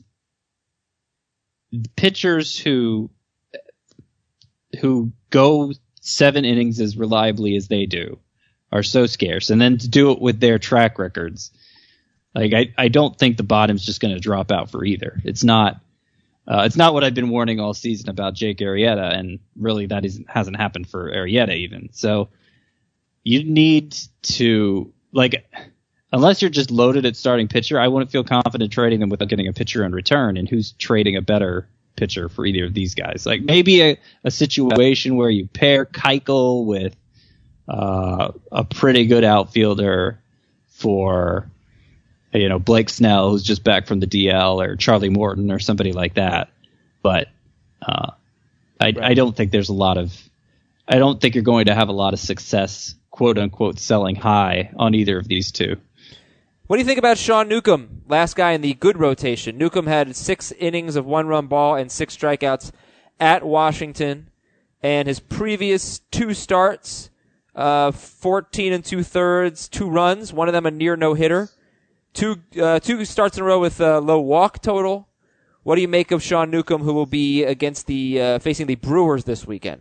Speaker 2: pitchers who who go seven innings as reliably as they do are so scarce, and then to do it with their track records. Like, I, I don't think the bottom's just going to drop out for either. It's not uh, it's not what I've been warning all season about Jake Arrieta, and really that isn't, hasn't happened for Arrieta even. So you need to, like, unless you're just loaded at starting pitcher, I wouldn't feel confident trading them without getting a pitcher in return, and who's trading a better pitcher for either of these guys. Like, maybe a, a situation where you pair Keuchel with uh, a pretty good outfielder for, you know, Blake Snell, who's just back from the D L, or Charlie Morton, or somebody like that. But uh, I, right. I don't think there's a lot of, I don't think you're going to have a lot of success, quote unquote, selling high on either of these two.
Speaker 1: What do you think about Sean Newcomb, last guy in the good rotation? Newcomb had six innings of one-run ball and six strikeouts at Washington, and his previous two starts, uh, fourteen and two-thirds, two runs, one of them a near no-hitter. Two uh, two starts in a row with a low walk total. What do you make of Sean Newcomb, who will be against the uh, facing the Brewers this weekend?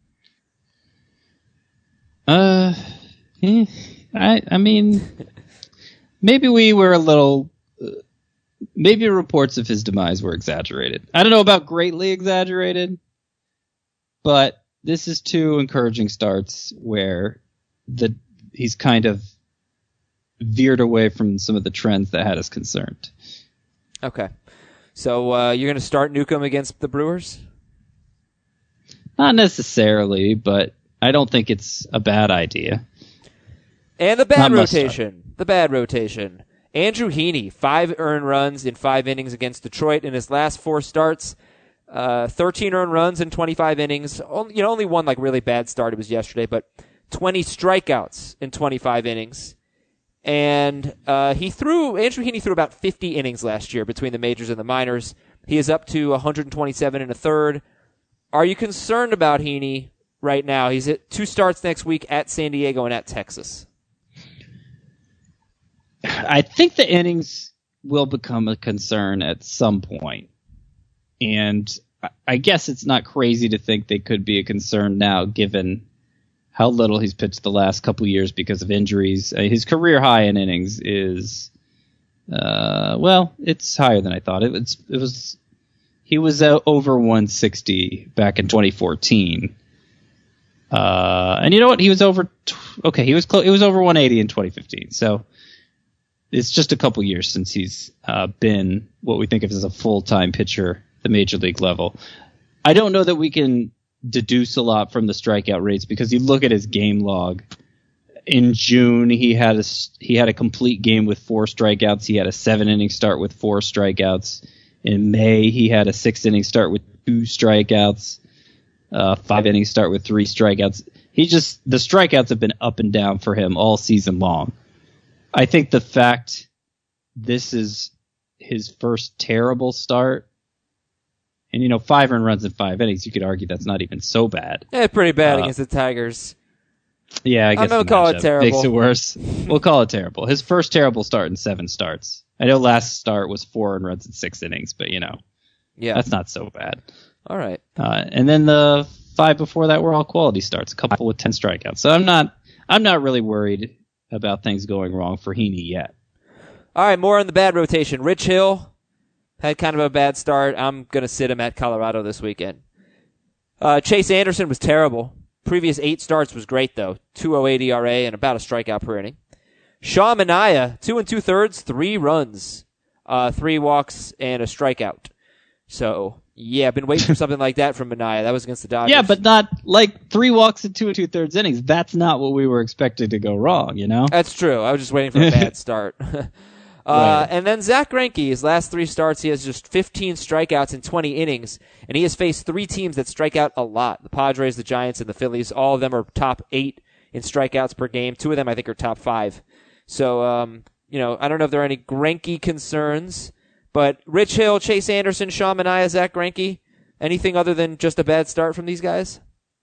Speaker 2: Uh, I I mean, maybe we were a little. Uh, maybe reports of his demise were exaggerated. I don't know about greatly exaggerated, but this is two encouraging starts where the he's kind of veered away from some of the trends that had us concerned.
Speaker 1: Okay. So uh, you're going to start Newcomb against the Brewers?
Speaker 2: Not necessarily, but I don't think it's a bad idea.
Speaker 1: And the bad Not rotation. The bad rotation. Andrew Heaney, five earned runs in five innings against Detroit in his last four starts. Uh, thirteen earned runs in twenty-five innings. Only, you know, only one like really bad start. It was yesterday, but twenty strikeouts in twenty-five innings. And uh, he threw, Andrew Heaney threw about fifty innings last year between the majors and the minors. He is up to one hundred twenty-seven and a third. Are you concerned about Heaney right now? He's at two starts next week at San Diego and at Texas.
Speaker 2: I think the innings will become a concern at some point. And I guess it's not crazy to think they could be a concern now, given how little he's pitched the last couple years because of injuries. Uh, his career high in innings is, uh, well, it's higher than I thought. It, it's, it was, he was uh, over one sixty back in twenty fourteen. Uh, and you know what? He was over, t- okay, he was close, it was over one eighty in twenty fifteen. So it's just a couple years since he's uh, been what we think of as a full-time pitcher at the major league level. I don't know that we can deduce a lot from the strikeout rates, because you look at his game log. In June, he had a he had a complete game with four strikeouts. He had a seven inning start with four strikeouts. In May, he had a six inning start with two strikeouts, uh, five innings start with three strikeouts. He just, the strikeouts have been up and down for him all season long. I think the fact this is his first terrible start, and you know, five earned runs in five innings, you could argue that's not even so bad.
Speaker 1: Yeah, pretty bad
Speaker 2: uh,
Speaker 1: against the Tigers.
Speaker 2: Yeah, I guess
Speaker 1: I'm gonna
Speaker 2: the
Speaker 1: call it
Speaker 2: matchup
Speaker 1: terrible.
Speaker 2: makes it worse. We'll call it terrible. His first terrible start in seven starts. I know last start was four earned runs in six innings, but you know,
Speaker 1: Yeah.
Speaker 2: that's not so bad.
Speaker 1: All right.
Speaker 2: Uh, and then the five before that were all quality starts, a couple with ten strikeouts. So I'm not, I'm not really worried about things going wrong for Heaney yet.
Speaker 1: All right, more on the bad rotation. Rich Hill had kind of a bad start. I'm going to sit him at Colorado this weekend. Uh, Chase Anderson was terrible. Previous eight starts was great, though. two oh eight E R A and about a strikeout per inning. Sean Manaea, two and two-thirds, three runs, uh, three walks, and a strikeout. So, yeah, I've been waiting for something like that from Manaea. That was against the Dodgers.
Speaker 2: Yeah, but not like three walks and two and two-thirds innings. That's not what we were expected to go wrong, you know?
Speaker 1: That's true. I was just waiting for a bad start. uh,
Speaker 2: Right.
Speaker 1: And then Zach Greinke, his last three starts, he has just fifteen strikeouts in twenty innings, and he has faced three teams that strike out a lot. The Padres, the Giants, and the Phillies. All of them are top eight in strikeouts per game. Two of them, I think, are top five. So, um, you know, I don't know if there are any Greinke concerns, but Rich Hill, Chase Anderson, Sean Manaea, Zach Greinke, anything other than just a bad start from these guys?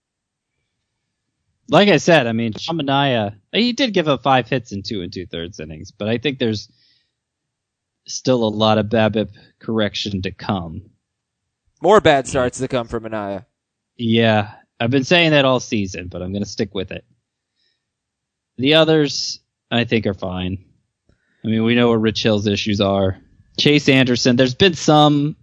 Speaker 2: Like I said, I mean, Sean Manaea, he did give up five hits in two and two-thirds innings, but I think there's still a lot of BABIP correction to come.
Speaker 1: More bad starts to come from Manaea.
Speaker 2: Yeah, I've been saying that all season, but I'm going to stick with it. The others, I think, are fine. I mean, we know what Rich Hill's issues are. Chase Anderson, there's been some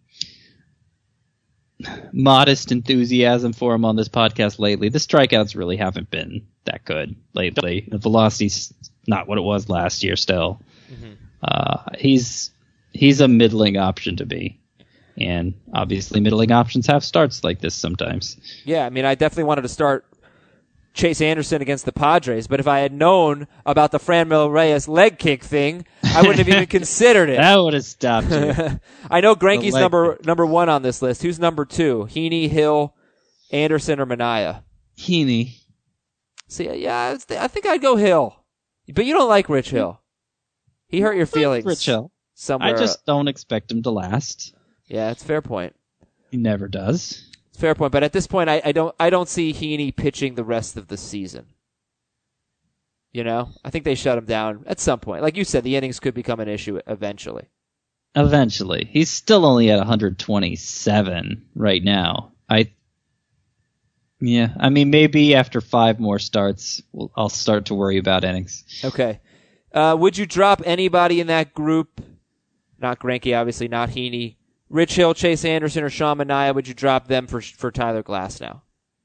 Speaker 2: modest enthusiasm for him on this podcast lately. The strikeouts really haven't been that good lately. The velocity's not what it was last year still. Mm-hmm. Uh, he's he's a middling option to be. And obviously middling options have starts like this sometimes.
Speaker 1: Yeah, I mean, I definitely wanted to start Chase Anderson against the Padres, but if I had known about the Franmil Reyes leg kick thing, I wouldn't have even considered it.
Speaker 2: That would have stopped you.
Speaker 1: I know Greinke's
Speaker 2: leg
Speaker 1: number
Speaker 2: kick.
Speaker 1: number one on this list. Who's number two? Heaney, Hill, Anderson, or Manaea?
Speaker 2: Heaney.
Speaker 1: See, yeah, I think I'd go Hill. But you don't like Rich Hill. He hurt your feelings.
Speaker 2: Rich Hill.
Speaker 1: Somewhere.
Speaker 2: I just don't expect him to last.
Speaker 1: Yeah, it's a fair point.
Speaker 2: He never does.
Speaker 1: It's a fair point, but at this point, I, I don't I don't see Heaney pitching the rest of the season. You know, I think they shut him down at some point. Like you said, the innings could become an issue eventually.
Speaker 2: Eventually. He's still only at one hundred twenty-seven right now. I, yeah, I mean, maybe after five more starts, we'll, I'll start to worry about innings.
Speaker 1: Okay. Uh, would you drop anybody in that group? Not Greinke, obviously, not Heaney. Rich Hill, Chase Anderson, or Sean Manaea, would you drop them for for Tyler Glasnow?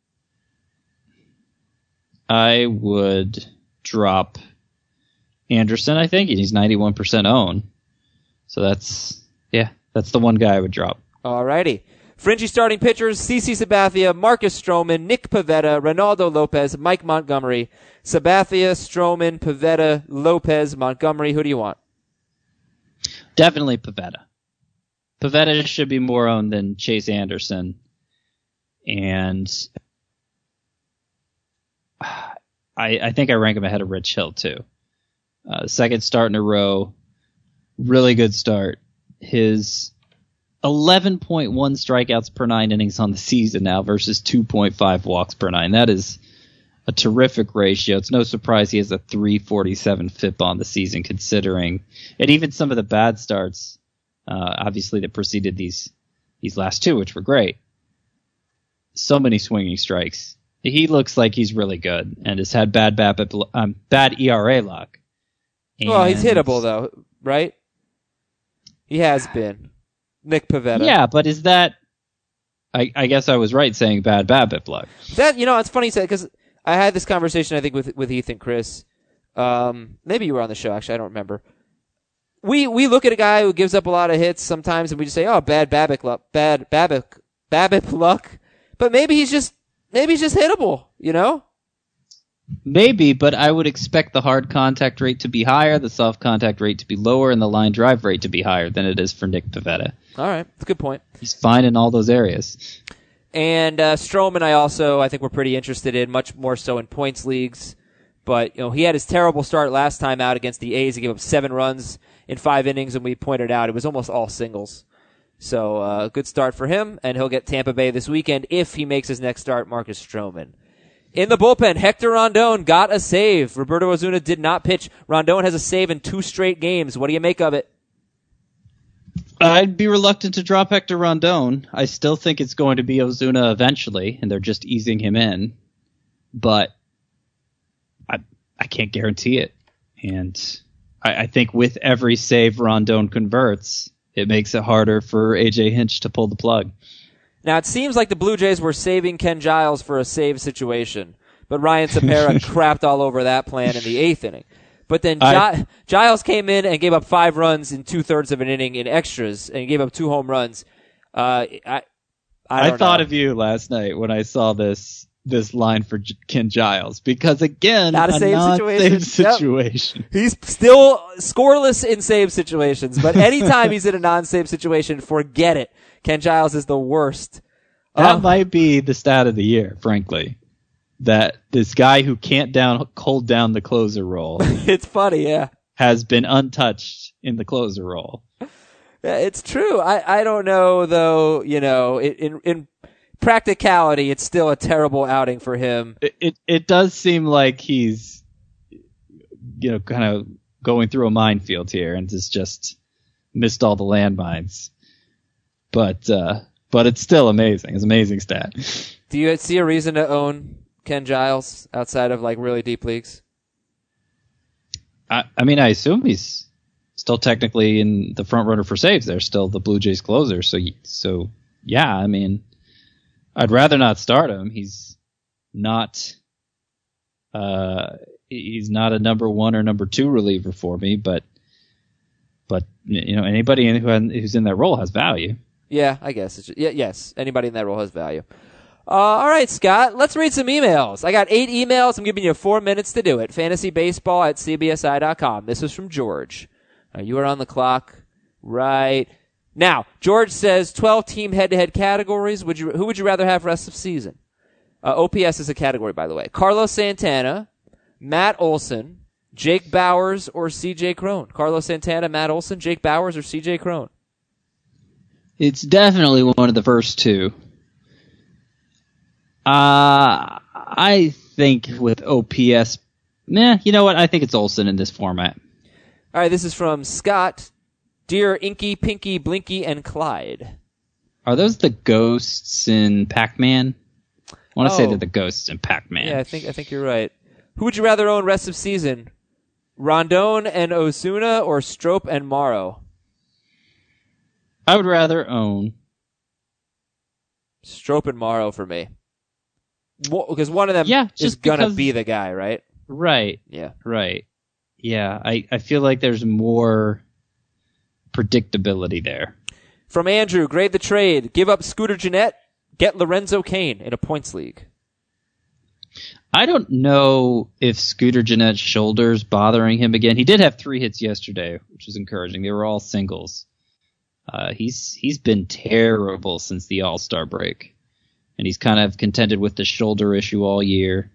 Speaker 2: I would drop Anderson, I think. He's ninety-one percent owned. So that's, yeah, that's the one guy I would drop.
Speaker 1: Alrighty. Fringy starting pitchers, CeCe Sabathia, Marcus Stroman, Nick Pivetta, Ronaldo Lopez, Mike Montgomery. Sabathia, Stroman, Pivetta, Lopez, Montgomery. Who do you want?
Speaker 2: Definitely Pivetta. Pivetta should be more owned than Chase Anderson. And I, I think I rank him ahead of Rich Hill, too. Uh, second start in a row. Really good start. His eleven point one strikeouts per nine innings on the season now versus two point five walks per nine. That is a terrific ratio. It's no surprise he has a three forty-seven F I P on the season, considering, and even some of the bad starts, uh, obviously that preceded these these last two, which were great. So many swinging strikes. He looks like he's really good and has had bad BABIP, um, bad E R A luck. And
Speaker 1: well, he's hittable though, right? He has been. Nick Pivetta.
Speaker 2: Yeah, but is that? I, I guess I was right saying bad BABIP luck.
Speaker 1: That you know, it's funny you said because I had this conversation I think with with Heath and Chris. Um, maybe you were on the show. Actually, I don't remember. We we look at a guy who gives up a lot of hits sometimes, and we just say, "Oh, bad BABIP luck, bad BABIP BABIP luck." But maybe he's just maybe he's just hittable. You know?
Speaker 2: Maybe, but I would expect the hard contact rate to be higher, the soft contact rate to be lower, and the line drive rate to be higher than it is for Nick Pivetta.
Speaker 1: All right, that's a good point.
Speaker 2: He's fine in all those areas.
Speaker 1: And uh, Stroman, I also I think we're pretty interested in, much more so in points leagues. But you know, he had his terrible start last time out against the A's. He gave up seven runs in five innings, and we pointed out it was almost all singles. So uh, good start for him, and he'll get Tampa Bay this weekend if he makes his next start. Marcus Stroman. In the bullpen, Hector Rondon got a save. Roberto Osuna did not pitch. Rondon has a save in two straight games. What do you make of it?
Speaker 2: I'd be reluctant to drop Hector Rondon. I still think it's going to be Ozuna eventually, and they're just easing him in. But I I can't guarantee it. And I, I think with every save Rondon converts, it makes it harder for A J Hinch to pull the plug.
Speaker 1: Now, it seems like the Blue Jays were saving Ken Giles for a save situation, but Ryan Cepera crapped all over that plan in the eighth inning. But then I, Giles came in and gave up five runs in two-thirds of an inning in extras, and gave up two home runs. Uh, I I,
Speaker 2: I thought know. of you last night when I saw this this line for J- Ken Giles, because, again,
Speaker 1: Not a,
Speaker 2: a
Speaker 1: save
Speaker 2: non-save
Speaker 1: situation.
Speaker 2: situation.
Speaker 1: Yep. He's still scoreless in save situations, but anytime he's in a non-save situation, forget it. Ken Giles is the worst.
Speaker 2: That
Speaker 1: uh,
Speaker 2: might be the stat of the year, frankly. That this guy who can't down hold down the closer role.
Speaker 1: It's funny, yeah.
Speaker 2: Has been untouched in the closer role.
Speaker 1: Yeah, it's true. I, I don't know, though, you know, in in practicality, it's still a terrible outing for him.
Speaker 2: It it, it does seem like he's, you know, kind of going through a minefield here and has just missed all the landmines. But uh, but it's still amazing. It's an amazing stat.
Speaker 1: Do you see a reason to own Ken Giles outside of like really deep leagues?
Speaker 2: I, I mean, I assume he's still technically in the front runner for saves. They're still the Blue Jays closer. So so yeah, I mean, I'd rather not start him. He's not uh he's not a number one or number two reliever for me. But but you know, anybody who who's in that role has value.
Speaker 1: Yeah, I guess. It's just, yeah, yes, anybody in that role has value. Uh, all right, Scott, let's read some emails. I got eight emails. I'm giving you four minutes to do it. Fantasybaseball at C B S I dot com. This is from George. Uh, you are on the clock right now. George says twelve-team head-to-head categories. Would you? Who would you rather have rest of season? Uh, O P S is a category, by the way. Carlos Santana, Matt Olson, Jake Bauers, or C J Cron. Carlos Santana, Matt Olson, Jake Bauers, or C J Cron.
Speaker 2: It's definitely one of the first two. Uh, I think with O P S, meh, you know what? I think it's Olsen in this format.
Speaker 1: All right, this is from Scott. Dear Inky, Pinky, Blinky, and Clyde.
Speaker 2: Are those the ghosts in Pac-Man? I want to
Speaker 1: oh.
Speaker 2: say they're the ghosts in Pac-Man.
Speaker 1: Yeah, I think I think you're right. Who would you rather own rest of season? Rondon and Osuna, or Strop and Morrow?
Speaker 2: I would rather own
Speaker 1: Strop and Morrow for me. Because one of them
Speaker 2: yeah,
Speaker 1: is going to be the guy, right?
Speaker 2: Right.
Speaker 1: Yeah.
Speaker 2: Right. Yeah, I, I feel like there's more predictability there.
Speaker 1: From Andrew, grade the trade. Give up Scooter Gennett. Get Lorenzo Cain in a points league.
Speaker 2: I don't know if Scooter Gennett's shoulder's bothering him again. He did have three hits yesterday, which was encouraging. They were all singles. Uh, he's he's been terrible since the All-Star break. And he's kind of contended with the shoulder issue all year.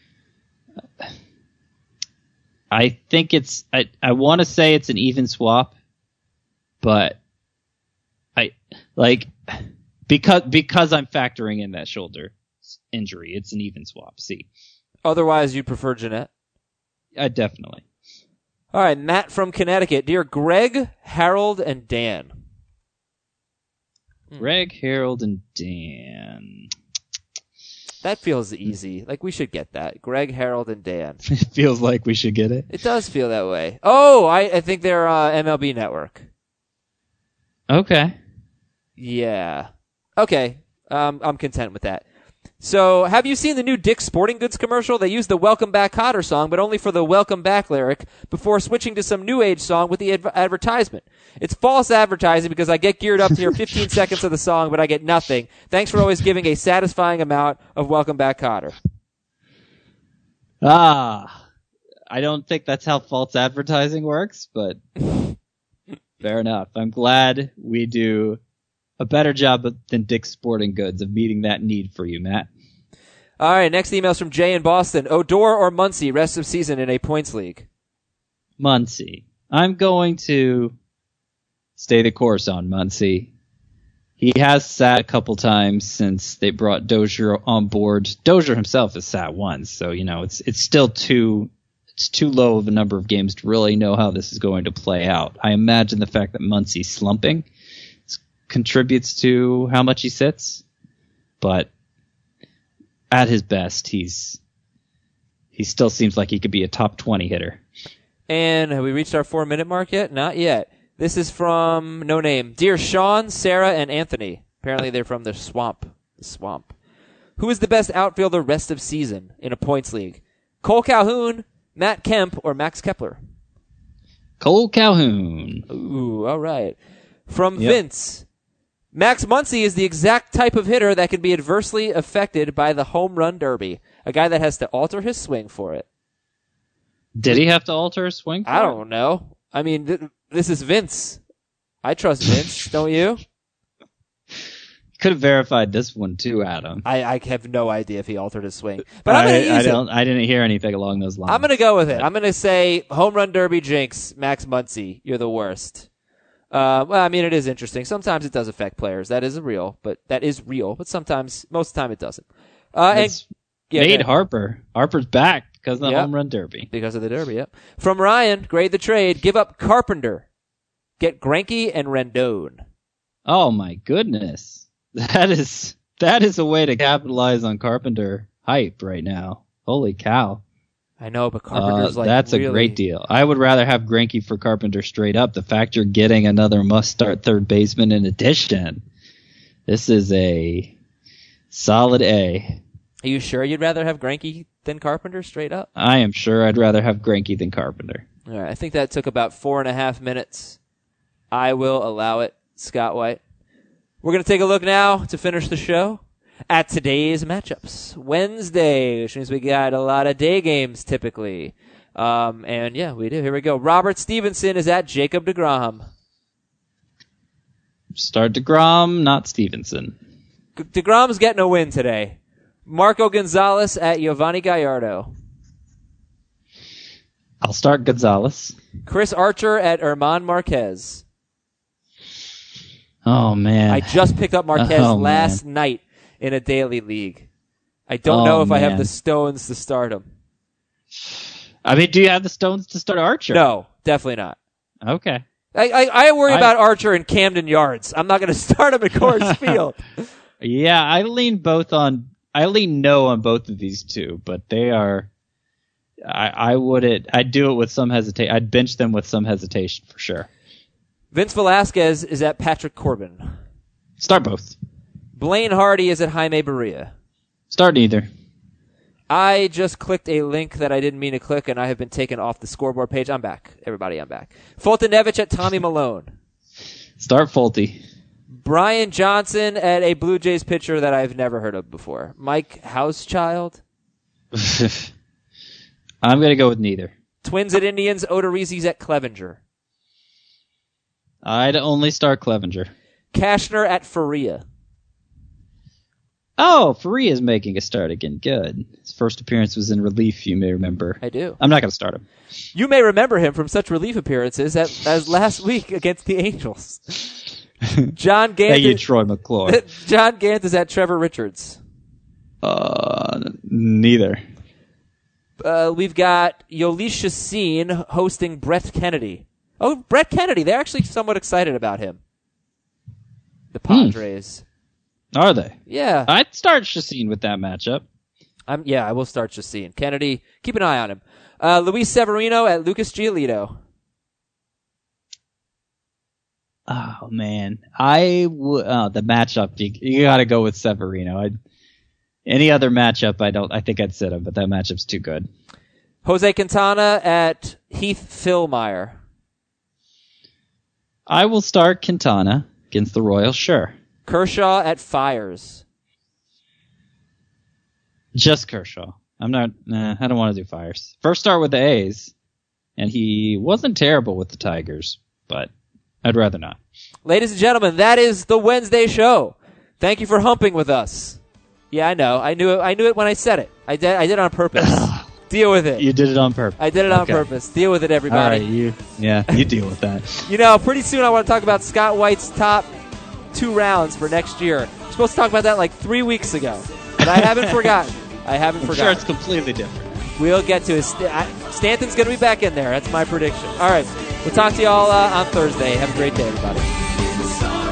Speaker 2: I think it's I, I want to say it's an even swap, but I like because because I'm factoring in that shoulder injury, it's an even swap. See.
Speaker 1: Otherwise, you'd prefer Gennett?
Speaker 2: Uh, definitely.
Speaker 1: All right, Matt from Connecticut. Dear Greg, Harold, and Dan.
Speaker 2: Greg, Harold, and Dan.
Speaker 1: That feels easy. Like, we should get that. Greg, Harold, and Dan.
Speaker 2: It feels like we should get it.
Speaker 1: It does feel that way. Oh, I, I think they're uh, M L B Network.
Speaker 2: Okay.
Speaker 1: Yeah. Okay. Um, I'm content with that. So, have you seen the new Dick's Sporting Goods commercial? They used the Welcome Back Kotter song, but only for the Welcome Back lyric, before switching to some new age song with the adv- advertisement. It's false advertising because I get geared up to hear fifteen seconds of the song, but I get nothing. Thanks for always giving a satisfying amount of Welcome Back Kotter.
Speaker 2: Ah, I don't think that's how false advertising works, but fair enough. I'm glad we do a better job than Dick's Sporting Goods of meeting that need for you, Matt.
Speaker 1: All right, next email's from Jay in Boston. Odor or Muncy, rest of season in a points league?
Speaker 2: Muncy. I'm going to stay the course on Muncy. He has sat a couple times since they brought Dozier on board. Dozier himself has sat once, so you know it's it's still too it's too low of a number of games to really know how this is going to play out. I imagine the fact that Muncy's slumping contributes to how much he sits, but at his best, he's he still seems like he could be a top twenty hitter.
Speaker 1: And have we reached our four minute mark yet? Not yet. This is from no name. Dear Sean, Sarah, and Anthony. Apparently they're from the swamp. The swamp. Who is the best outfielder rest of season in a points league? Cole Calhoun, Matt Kemp, or Max Kepler?
Speaker 2: Cole Calhoun.
Speaker 1: Ooh, all right. From
Speaker 2: Yep.
Speaker 1: Vince. Max Muncy is the exact type of hitter that can be adversely affected by the home run derby. A guy that has to alter his swing for it.
Speaker 2: Did he have to alter his swing? For
Speaker 1: I
Speaker 2: it?
Speaker 1: don't know. I mean, th- this is Vince. I trust Vince, don't you?
Speaker 2: Could have verified this one too, Adam.
Speaker 1: I, I have no idea if he altered his swing. But I'm going to
Speaker 2: I, I
Speaker 1: use it.
Speaker 2: don't. I didn't hear anything along those lines.
Speaker 1: I'm going to go with it. I'm going to say home run derby jinx, Max Muncy. You're the worst. Uh, well, I mean, it is interesting. Sometimes it does affect players. That is real, but that is real. But sometimes, most of the time, it doesn't. Uh, and
Speaker 2: It's
Speaker 1: yeah,
Speaker 2: made
Speaker 1: go ahead.
Speaker 2: Harper. Harper's back because of the
Speaker 1: Yep.
Speaker 2: home run derby.
Speaker 1: Because of the derby, yep. From Ryan, grade the trade. Give up Carpenter. Get Greinke and Rendon.
Speaker 2: Oh my goodness, that is that is a way to capitalize on Carpenter hype right now. Holy cow!
Speaker 1: I know, but
Speaker 2: Uh,
Speaker 1: Carpenter's like
Speaker 2: that's
Speaker 1: really...
Speaker 2: a great deal. I would rather have Greinke for Carpenter straight up. The fact you're getting another must-start third baseman in addition, this is a solid A.
Speaker 1: Are you sure you'd rather have Greinke than Carpenter straight up?
Speaker 2: I am sure I'd rather have Greinke than Carpenter.
Speaker 1: All right, I think that took about four and a half minutes. I will allow it, Scott White. We're going to take a look now to finish the show at today's matchups. Wednesday, which means we got a lot of day games typically. Um, and yeah, we do. Here we go. Robert Stevenson is at Jacob deGrom.
Speaker 2: Start DeGrom, not Stevenson.
Speaker 1: DeGrom's getting a win today. Marco Gonzalez at Giovanni Gallardo.
Speaker 2: I'll start Gonzalez.
Speaker 1: Chris Archer at Herman Marquez.
Speaker 2: Oh man,
Speaker 1: I just picked up Marquez
Speaker 2: Oh,
Speaker 1: last night in a daily league. I don't
Speaker 2: Oh,
Speaker 1: know if I have
Speaker 2: man.
Speaker 1: the stones to start him.
Speaker 2: I mean, do you have the stones to start Archer?
Speaker 1: No, definitely not.
Speaker 2: Okay.
Speaker 1: I, I, I worry
Speaker 2: I-
Speaker 1: about Archer in Camden Yards. I'm not going to start him at Coors Field.
Speaker 2: Yeah, I lean both on. I lean no on both of these two, but they are. I, I wouldn't. I'd do it with some hesitation. I'd bench them with some hesitation for sure.
Speaker 1: Vince Velasquez is at Patrick Corbin.
Speaker 2: Start both.
Speaker 1: Blaine Hardy is at Jaime Barria.
Speaker 2: Start neither.
Speaker 1: I just clicked a link that I didn't mean to click, and I have been taken off the scoreboard page. I'm back. Everybody, I'm back. Fultonevich at Tommy Malone.
Speaker 2: Start Fulte.
Speaker 1: Brian Johnson at a Blue Jays pitcher that I've never heard of before. Mike Housechild.
Speaker 2: I'm gonna go with neither.
Speaker 1: Twins at Indians. Odorizzi's at Clevenger.
Speaker 2: I'd only start Clevenger.
Speaker 1: Cashner at Faria.
Speaker 2: Oh, Faria is making a start again. Good. His first appearance was in relief, you may remember.
Speaker 1: I do.
Speaker 2: I'm not going to start him.
Speaker 1: You may remember him from such relief appearances as, as last week against the Angels. John Gant.
Speaker 2: Thank you,
Speaker 1: is,
Speaker 2: Troy McClure.
Speaker 1: John Gant is at Trevor Richards.
Speaker 2: Uh, neither.
Speaker 1: Uh, we've got Yolisha Sheen hosting Brett Kennedy. Oh, Brett Kennedy. They're actually somewhat excited about him. The Padres.
Speaker 2: Are they?
Speaker 1: Yeah.
Speaker 2: I'd start Chacin with that matchup.
Speaker 1: I'm, yeah, I will start Sheen. Kennedy, keep an eye on him. Uh, Luis Severino at Lucas Giolito.
Speaker 2: Oh man, I w- oh, the matchup. You, you got to go with Severino. I, any other matchup, I don't. I think I'd sit him, but that matchup's too good.
Speaker 1: Jose Quintana at Heath Philmeyer.
Speaker 2: I will start Quintana against the Royals. Sure,
Speaker 1: Kershaw at Fires.
Speaker 2: just Kershaw. I'm not. Nah, I don't want to do Fiers. First start with the A's, and he wasn't terrible with the Tigers, but I'd rather not.
Speaker 1: Ladies and gentlemen, that is the Wednesday show. Thank you for humping with us. Yeah, I know. I knew it. I knew it when I said it. I did. I did it on purpose. Deal with it.
Speaker 2: You did it on purpose.
Speaker 1: I did it on
Speaker 2: okay.
Speaker 1: purpose. Deal with it, everybody.
Speaker 2: All right, you. Yeah, you deal with that.
Speaker 1: You know, pretty soon I want to talk about Scott White's top two rounds for next year. We're supposed to talk about that like three weeks ago, but I haven't forgotten. I haven't
Speaker 2: I'm
Speaker 1: forgotten.
Speaker 2: sure it's completely different.
Speaker 1: We'll get to it. Stanton's going to be back in there. That's my prediction. All right. We'll talk to you all uh, on Thursday. Have a great day, everybody.